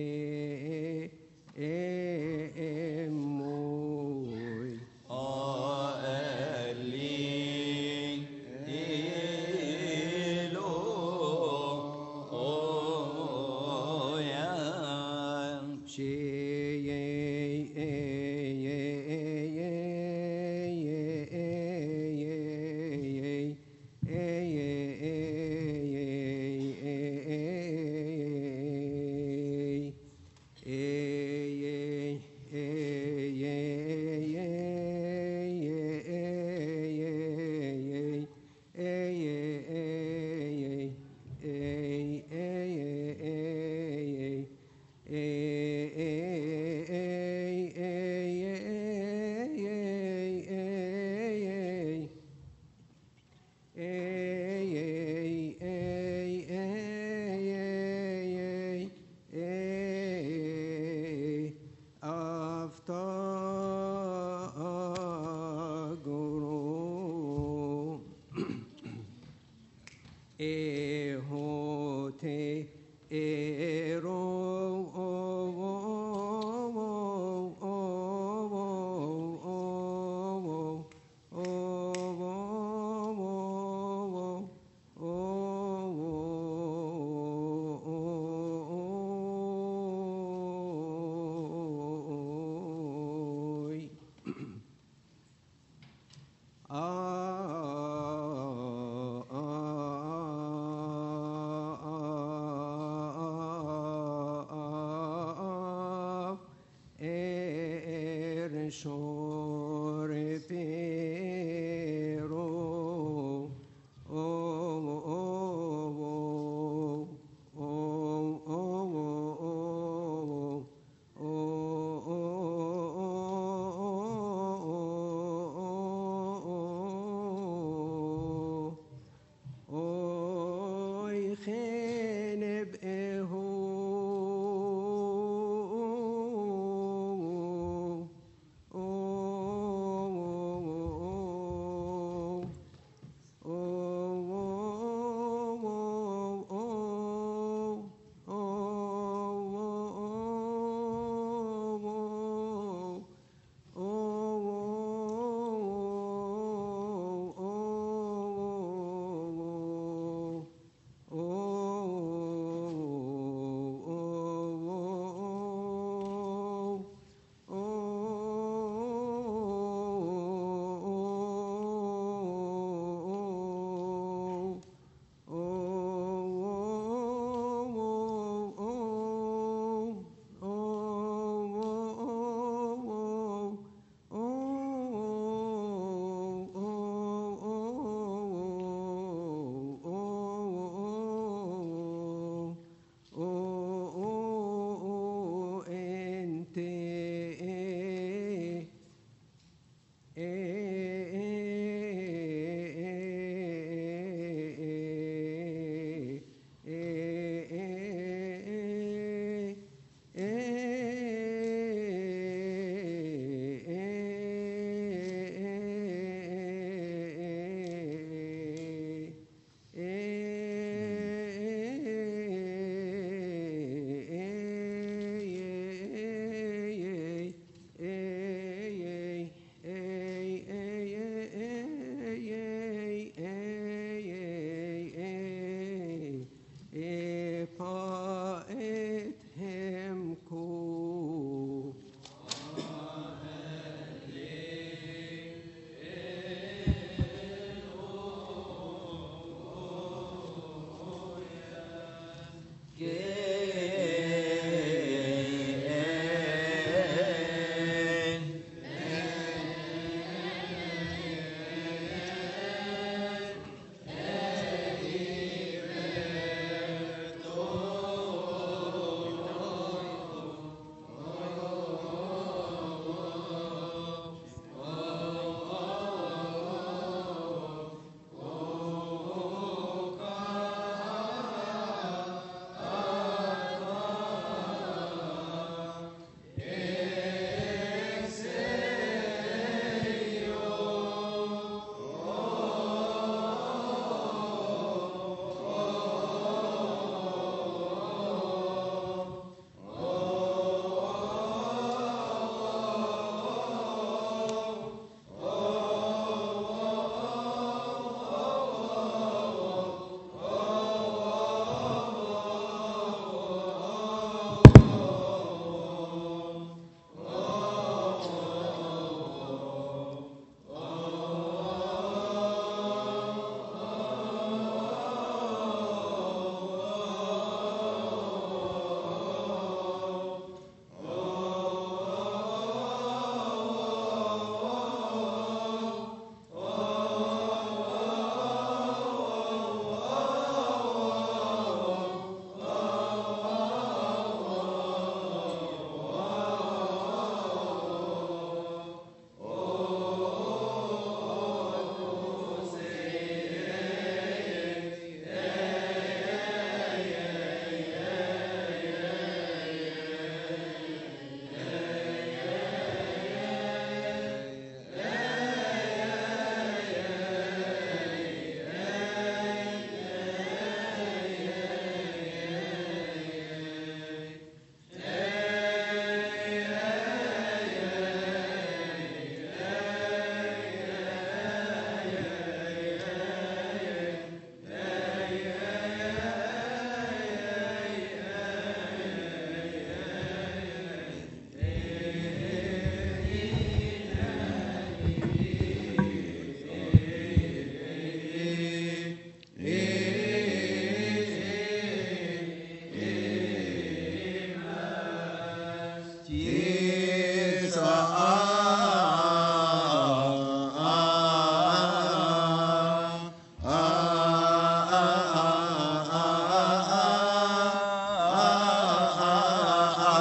Emoy. Aelin ilo oyan Aftagoro Ehote Ero Shore pero Oy kheneb eho Oh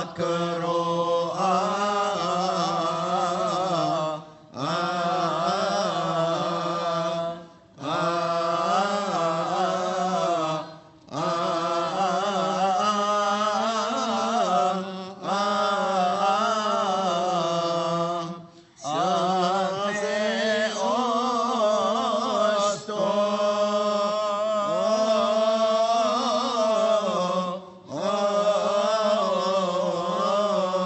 Oh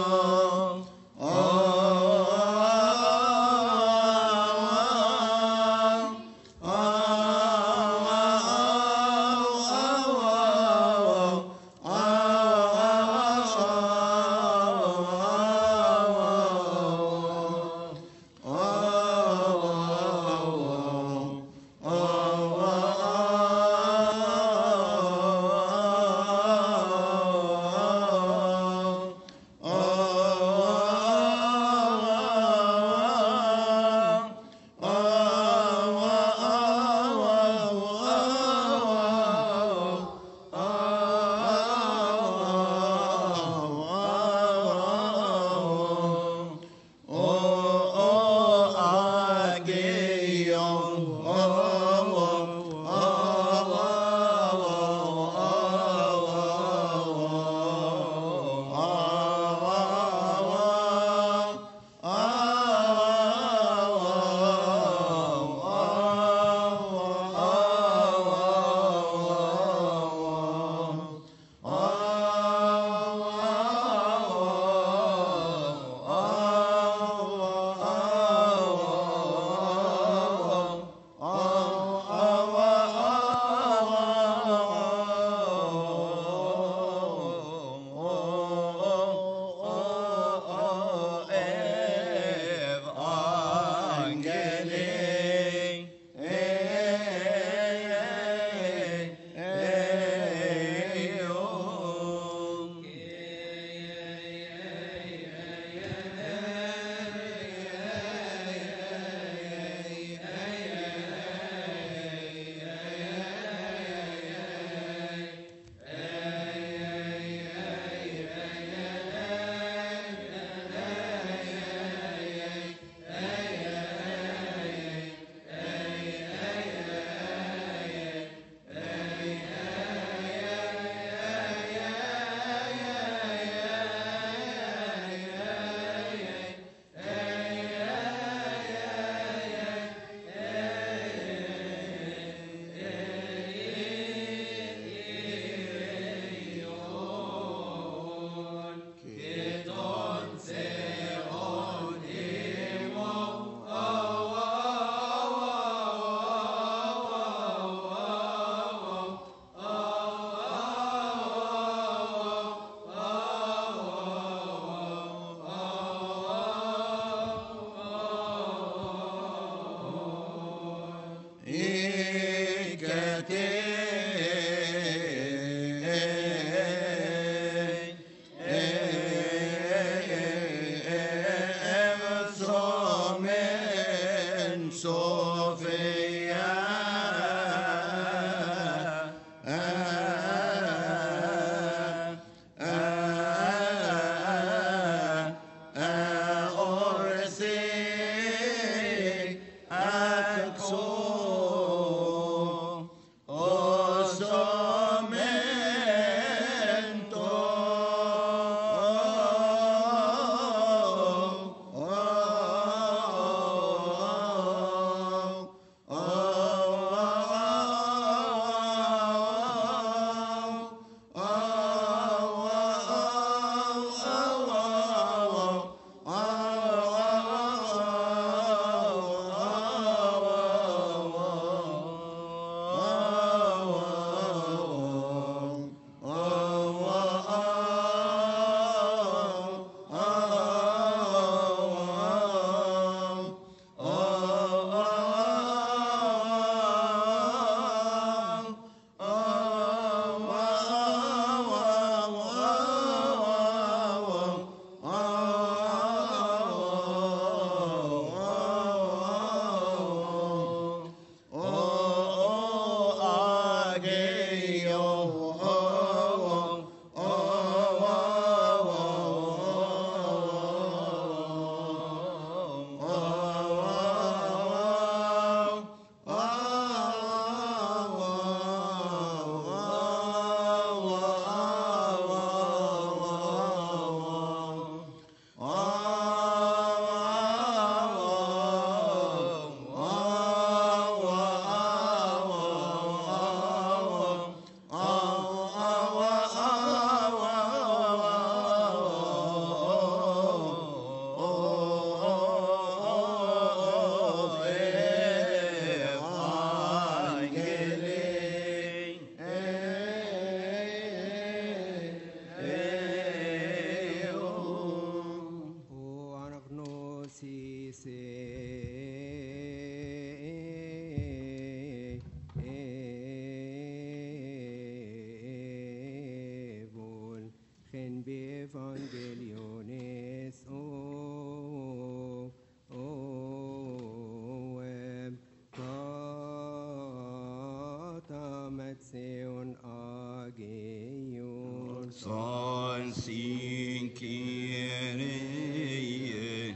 evangeliones o oem katamet seon ageion Son sin Kyrie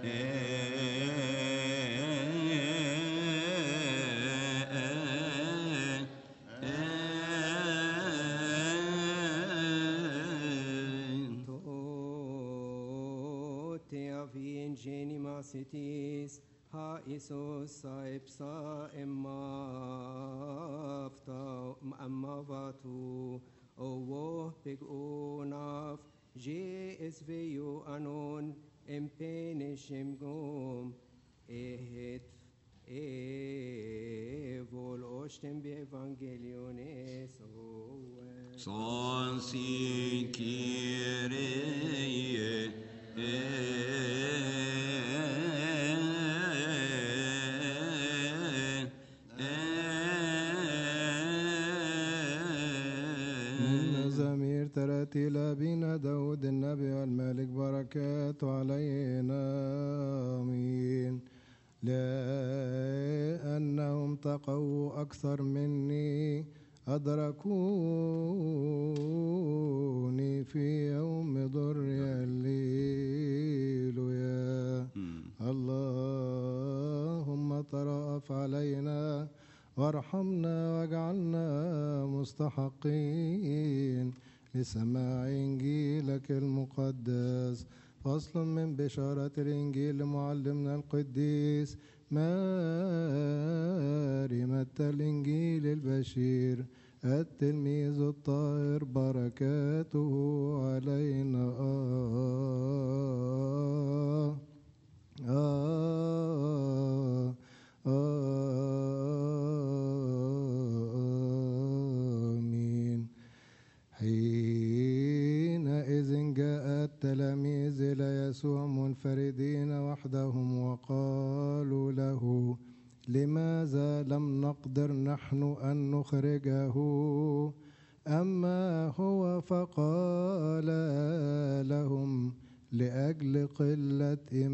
Genimasitis ha isos saipsa emafta amavatu owo pig unaf je esveyo anon empenishim gom ehet evol oshtem be evangeliones Son sin Kyrie مزامير تراتيل بنا داود النبي والملك بركاته علينا آمين لأنهم تقوا أكثر مني أدركوني في يوم ضري الليل يا اللهم ترأف علينا وارحمنا واجعلنا مستحقين لسماع إنجيلك المقدس. فصل من بشارة الإنجيل لمعلمنا القديس ماري متى الإنجيل البشير التلميذ الطاهر بركاته علينا آه آه آمين. حينئذ جاء التلاميذ إلى يسوع منفردين وحدهم وقالوا له لماذا لم نقدر نحن أن نخرجه؟ أما هو فقال لهم لأجل قلة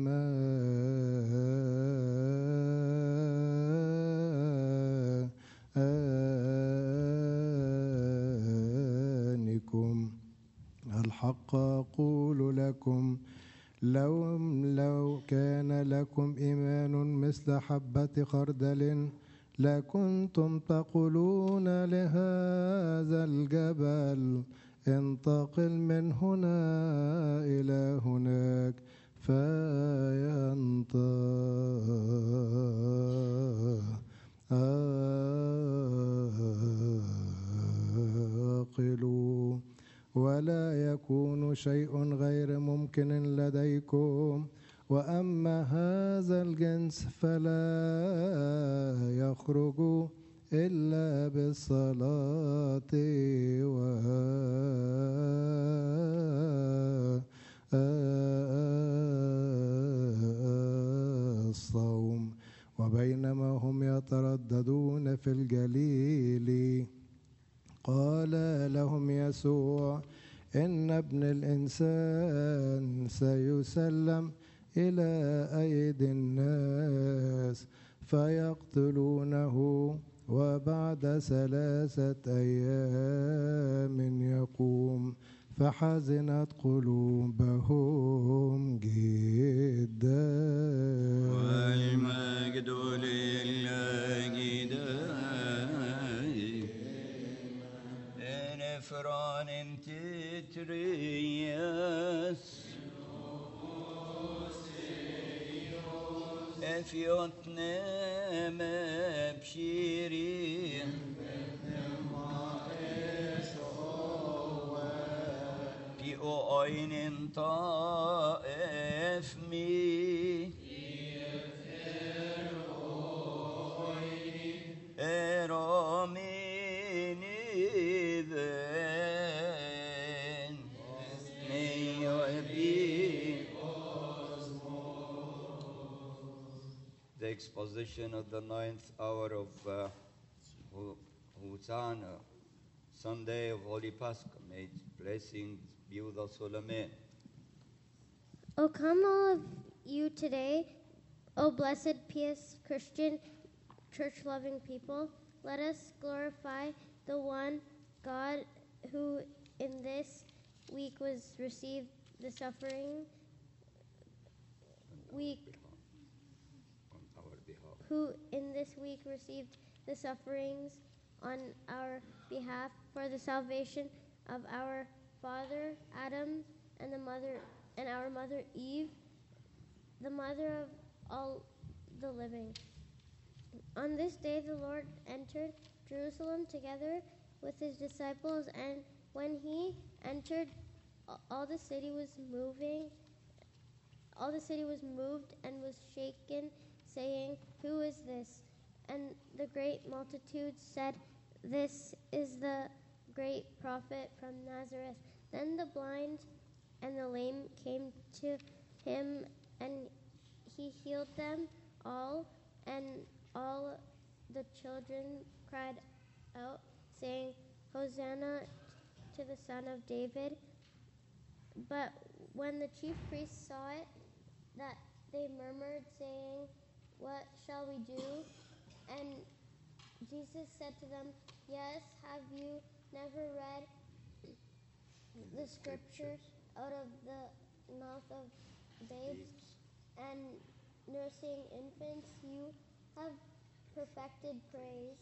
إيمانكم. الحق أقول لكم لو لو كان لكم إيمان مثل حبة خردل لكنتم تقولون لهذا الجبل انتقل من هنا إلى هناك فينتقل ولا يكون شيء غير ممكن لديكم. وأما هذا الجنس فلا يخرج إلا بالصلاة والصوم. وبينما هم يترددون في الجليل قال لهم يسوع إن ابن الإنسان سيسلم إلى أيدي الناس فيقتلونه وبعد ثلاثة أيام يقوم. فحزنت قلوبهم جدا. والمجد لله دائم نفران تتريس افيوتنا مبشرين في أعين طائف مي ارامين ذن ميوبي. The exposition of the ninth hour of uh, Hosanna, Sunday of Holy Pascha, may its blessings be with us all, amen. O come, all of you today, O blessed, pious, Christian, church-loving people, let us glorify the one God who in this week was received the suffering week who in this week received the sufferings on our behalf for the salvation of our father Adam and the mother and our mother Eve, the mother of all the living. On this day the Lord entered Jerusalem together with his disciples, and when he entered, all the city was moving, all the city was moved and was shaken, saying, "Who is this?" And the great multitude said, "This is the great prophet from Nazareth." Then the blind and the lame came to him, and he healed them all, and all the children cried out, saying, "Hosanna to the Son of David." But when the chief priests saw it, that they murmured, saying, "What shall we do?" And Jesus said to them, "Yes, have you never read the scripture out of the mouth of babes and nursing infants? You have perfected praise."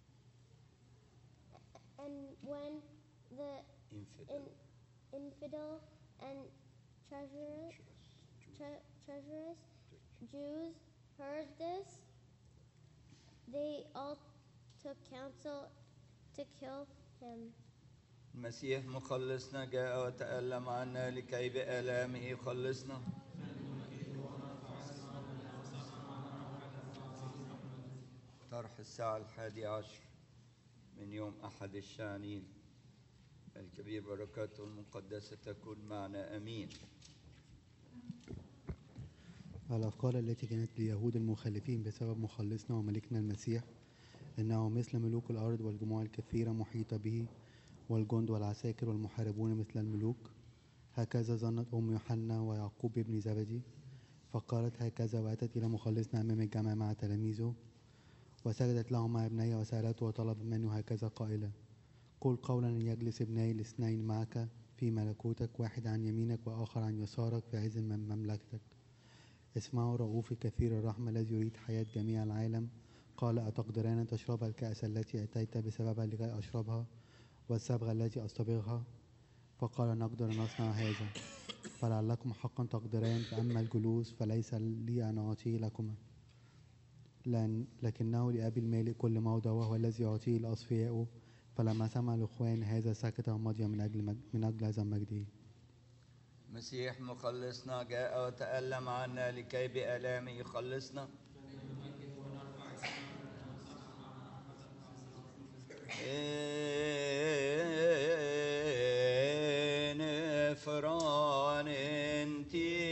And when the Infidel. in, infidel and treacherous, tre- treacherous Jews heard this, they all took counsel to kill him. المسيح مخلصنا جاء وتألم عنا لكي بآلامه يخلصنا. طرح الساعة الحادي عشر من يوم أحد الشانين الكبير، بركاته المقدسة تكون معنا أمين. الأفكار التي كانت لليهود المخالفين بسبب مخلصنا وملكنا المسيح إنه مثل ملوك الأرض والجموع الكثيرة محيطة به والجند والعساكر والمحاربون مثل الملوك، هكذا ظنت أم يوحنا ويعقوب ابن زبدي، فقالت هكذا وأتت إلى مخلصنا أمام الجمع مع تلاميذه، وسجدت له مع ابنيه وسألته وطلب منه هكذا قائلة: قل قولا أن يجلس ابني الاثنين معك في ملكوتك، واحد عن يمينك وآخر عن يسارك في عز من مملكتك. اسمعوا رؤوف كثير الرحمة الذي يريد حياة جميع العالم. قال أتقدران أن تشرب الكأس التي أتيت بسببها لكي أشربها والصبغة التي أصطبغها؟ فقال نقدر أن نصنع هذا. فلعلكم حقا تقدران، فأما الجلوس فليس لي أن أعطيه لكما، لأن لكنه لأبي المالك كل موضع وهو الذي يعطيه لأصفيائه. فلما سمع الإخوان هذا سكت ومضي من أجل مج... من أجل هذا المجد. مسيح مخلصنا جاء وتألم عنا لكي بآلامه يخلصنا. إن فران انتي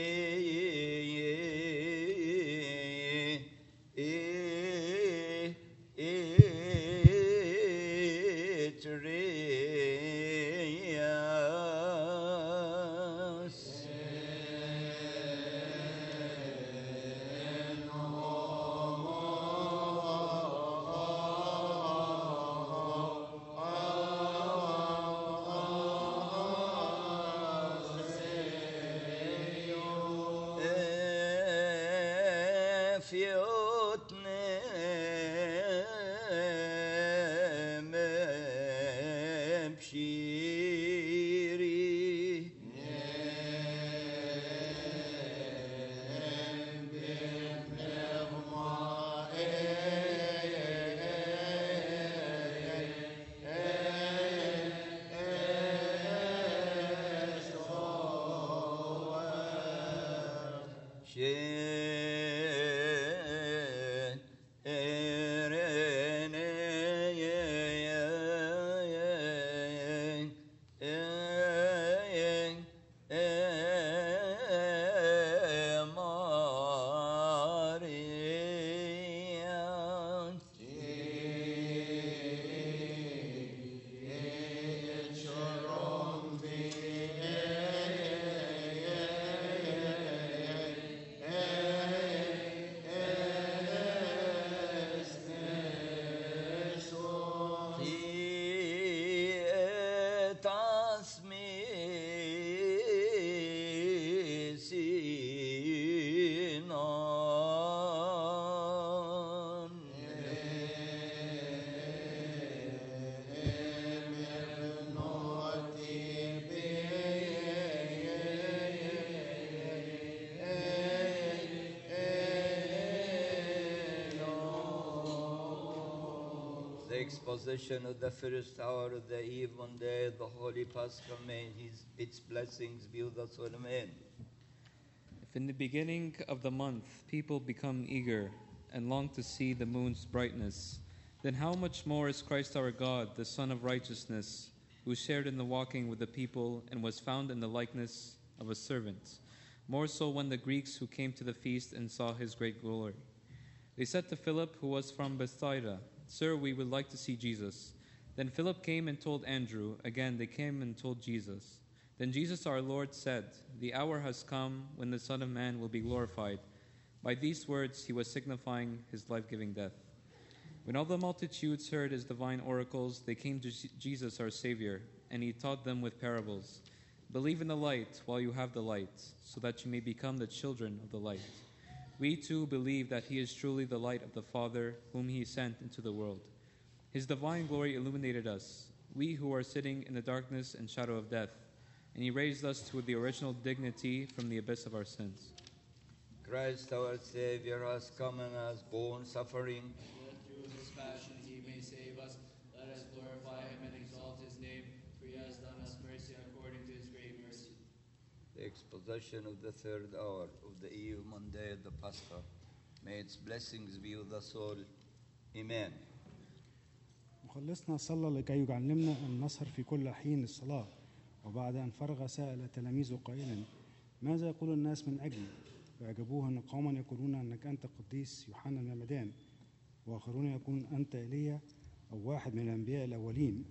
exposition of the first hour of the eve Monday, the Holy Pascha, may his, its blessings be with us all. Amen. If in the beginning of the month people become eager and long to see the moon's brightness, then how much more is Christ our God, the Son of Righteousness, who shared in the walking with the people and was found in the likeness of a servant, more so when the Greeks who came to the feast and saw his great glory. They said to Philip, who was from Bethsaida, "Sir, we would like to see Jesus." Then Philip came and told Andrew. Again they came and told Jesus. Then Jesus our Lord said, "The hour has come when the Son of Man will be glorified." By these words he was signifying his life-giving death. When all the multitudes heard his divine oracles, they came to Jesus our Savior, and he taught them with parables. "Believe in the light while you have the light, so that you may become the children of the light. We too believe that he is truly the light of the Father, whom he sent into the world. His divine glory illuminated us, we who are sitting in the darkness and shadow of death, and he raised us to the original dignity from the abyss of our sins." Christ our Savior has come and has borne suffering. Through his passion he may save us. Let us glorify him and exalt his name, for he has done us mercy according to his great mercy. The exposition of the third hour of the eve Monday, the Pascha. May its blessings be with us all. Amen. مخلصنا صلى لكي يعلمنا أن نسهر في كل حين الصلاة، وبعد أن فرغ سأل تلاميذه قائلا: ماذا يقول الناس من أجلي؟ فأجابوه أن قوما يقولون أنك أنت قديس يوحنا المعمدان، وآخرون يقولون أنت إيليا أو واحد من الأنبياء الأولين.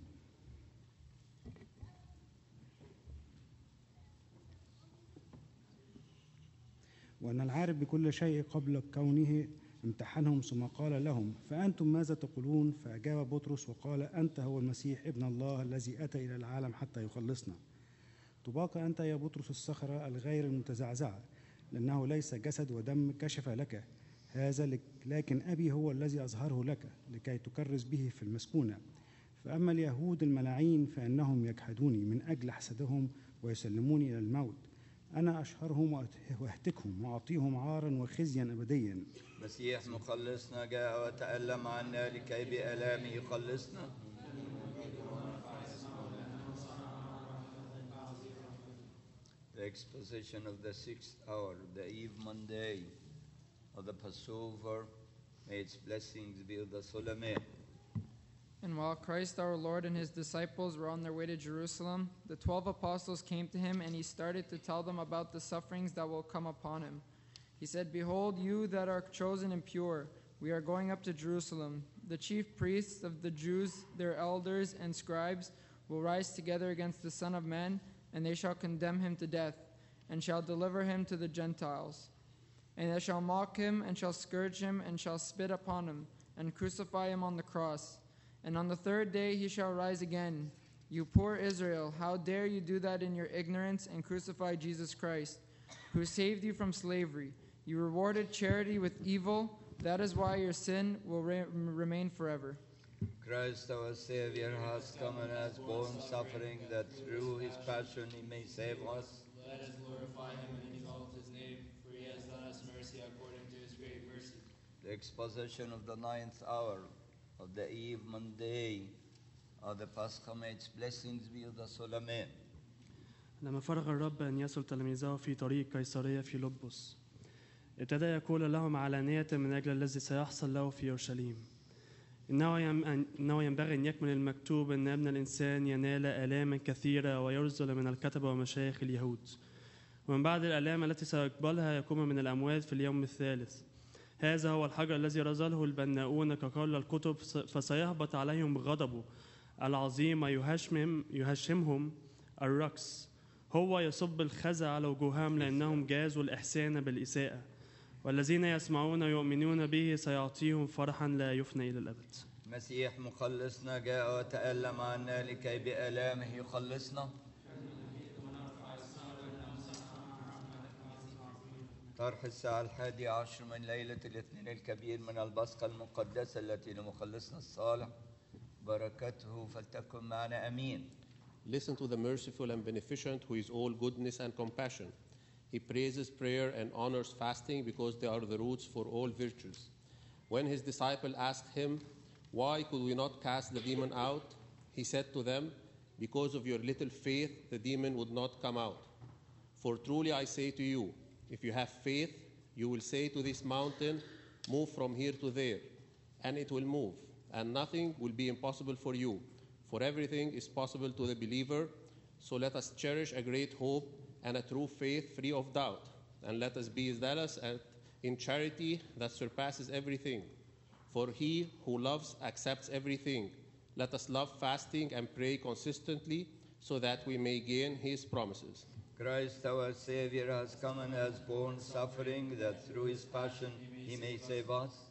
وأن العارف بكل شيء قبل كونه امتحنهم ثم قال لهم: فأنتم ماذا تقولون؟ فأجاب بطرس وقال: أنت هو المسيح ابن الله الذي أتى إلى العالم حتى يخلصنا. طباق أنت يا بطرس الصخرة الغير المتزعزعة، لأنه ليس جسد ودم كشف لك هذا، لكن أبي هو الذي أظهره لك لكي تكرس به في المسكونة. فأما اليهود الملاعين فإنهم يجحدوني من أجل حسدهم ويسلموني إلى الموت. أنا أشهرهم وأهتكهم وأعطيهم عارا وخزيا أبديا. مسيح مخلصنا جاء وتألم عنا لكي بآلامه يخلصنا. The exposition of the sixth hour, the eve Monday of the Passover, may its blessings be with us all. Amen. And while Christ our Lord and his disciples were on their way to Jerusalem, the twelve apostles came to him, and he started to tell them about the sufferings that will come upon him. He said, "Behold, you that are chosen and pure, we are going up to Jerusalem. The chief priests of the Jews, their elders and scribes, will rise together against the Son of Man, and they shall condemn him to death, and shall deliver him to the Gentiles. And they shall mock him, and shall scourge him, and shall spit upon him, and crucify him on the cross. And on the third day he shall rise again. You poor Israel, how dare you do that in your ignorance and crucify Jesus Christ, who saved you from slavery? You rewarded charity with evil. That is why your sin will re- remain forever." Christ our Savior has come and has borne suffering, that through his passion he may save us. Let us glorify him and exalt his name, for he has done us mercy according to his great mercy. The exposition of the ninth hour of the eve Monday of the Pascha, may its blessings be with us all. Amen. لما فرغ الرب أن يصل تلاميذه في طريق قيصرية في لبس، ابتدى يقول لهم علانية من أجل الذي سيحصل له في يورشليم. إنه إنه ينبغي أن يكمل المكتوب أن ابن الإنسان ينال آلاما كثيرة ويرذل من الكتبة ومشايخ اليهود، ومن بعد الآلام التي سيقبلها يقوم من الأموات في اليوم الثالث. هذا هو الحجر الذي رزله البناؤون كقول الكتب، فسيهبط عليهم بغضبه العظيم ويهشم يهشمهم الرقص. هو يصب الخزى على وجوههم لأنهم جازوا الإحسان بالإساءة، والذين يسمعون يؤمنون به سيعطيهم فرحا لا يفنى إلى الأبد. مسيح مخلصنا جاء وتألم عنا لكي بآلامه يخلصنا. طرح الساعة الحادية عشر من ليلة الاثنين الكبير من البصقة المقدسة التي لمخلصنا الصالح، بركته فلتكن معنا أمين. Listen to the merciful and beneficent, who is all goodness and compassion. He praises prayer and honors fasting because they are the roots for all virtues. When his disciple asked him, Why could we not cast the demon out? He said to them, because of your little faith, the demon would not come out. For truly I say to you, if you have faith, you will say to this mountain, move from here to there, and it will move, and nothing will be impossible for you. For everything is possible to the believer. So let us cherish a great hope and a true faith free of doubt, and let us be zealous in charity that surpasses everything. For he who loves accepts everything. Let us love fasting and pray consistently so that we may gain his promises. Christ our Savior has come and has borne suffering, that through his passion he may save us.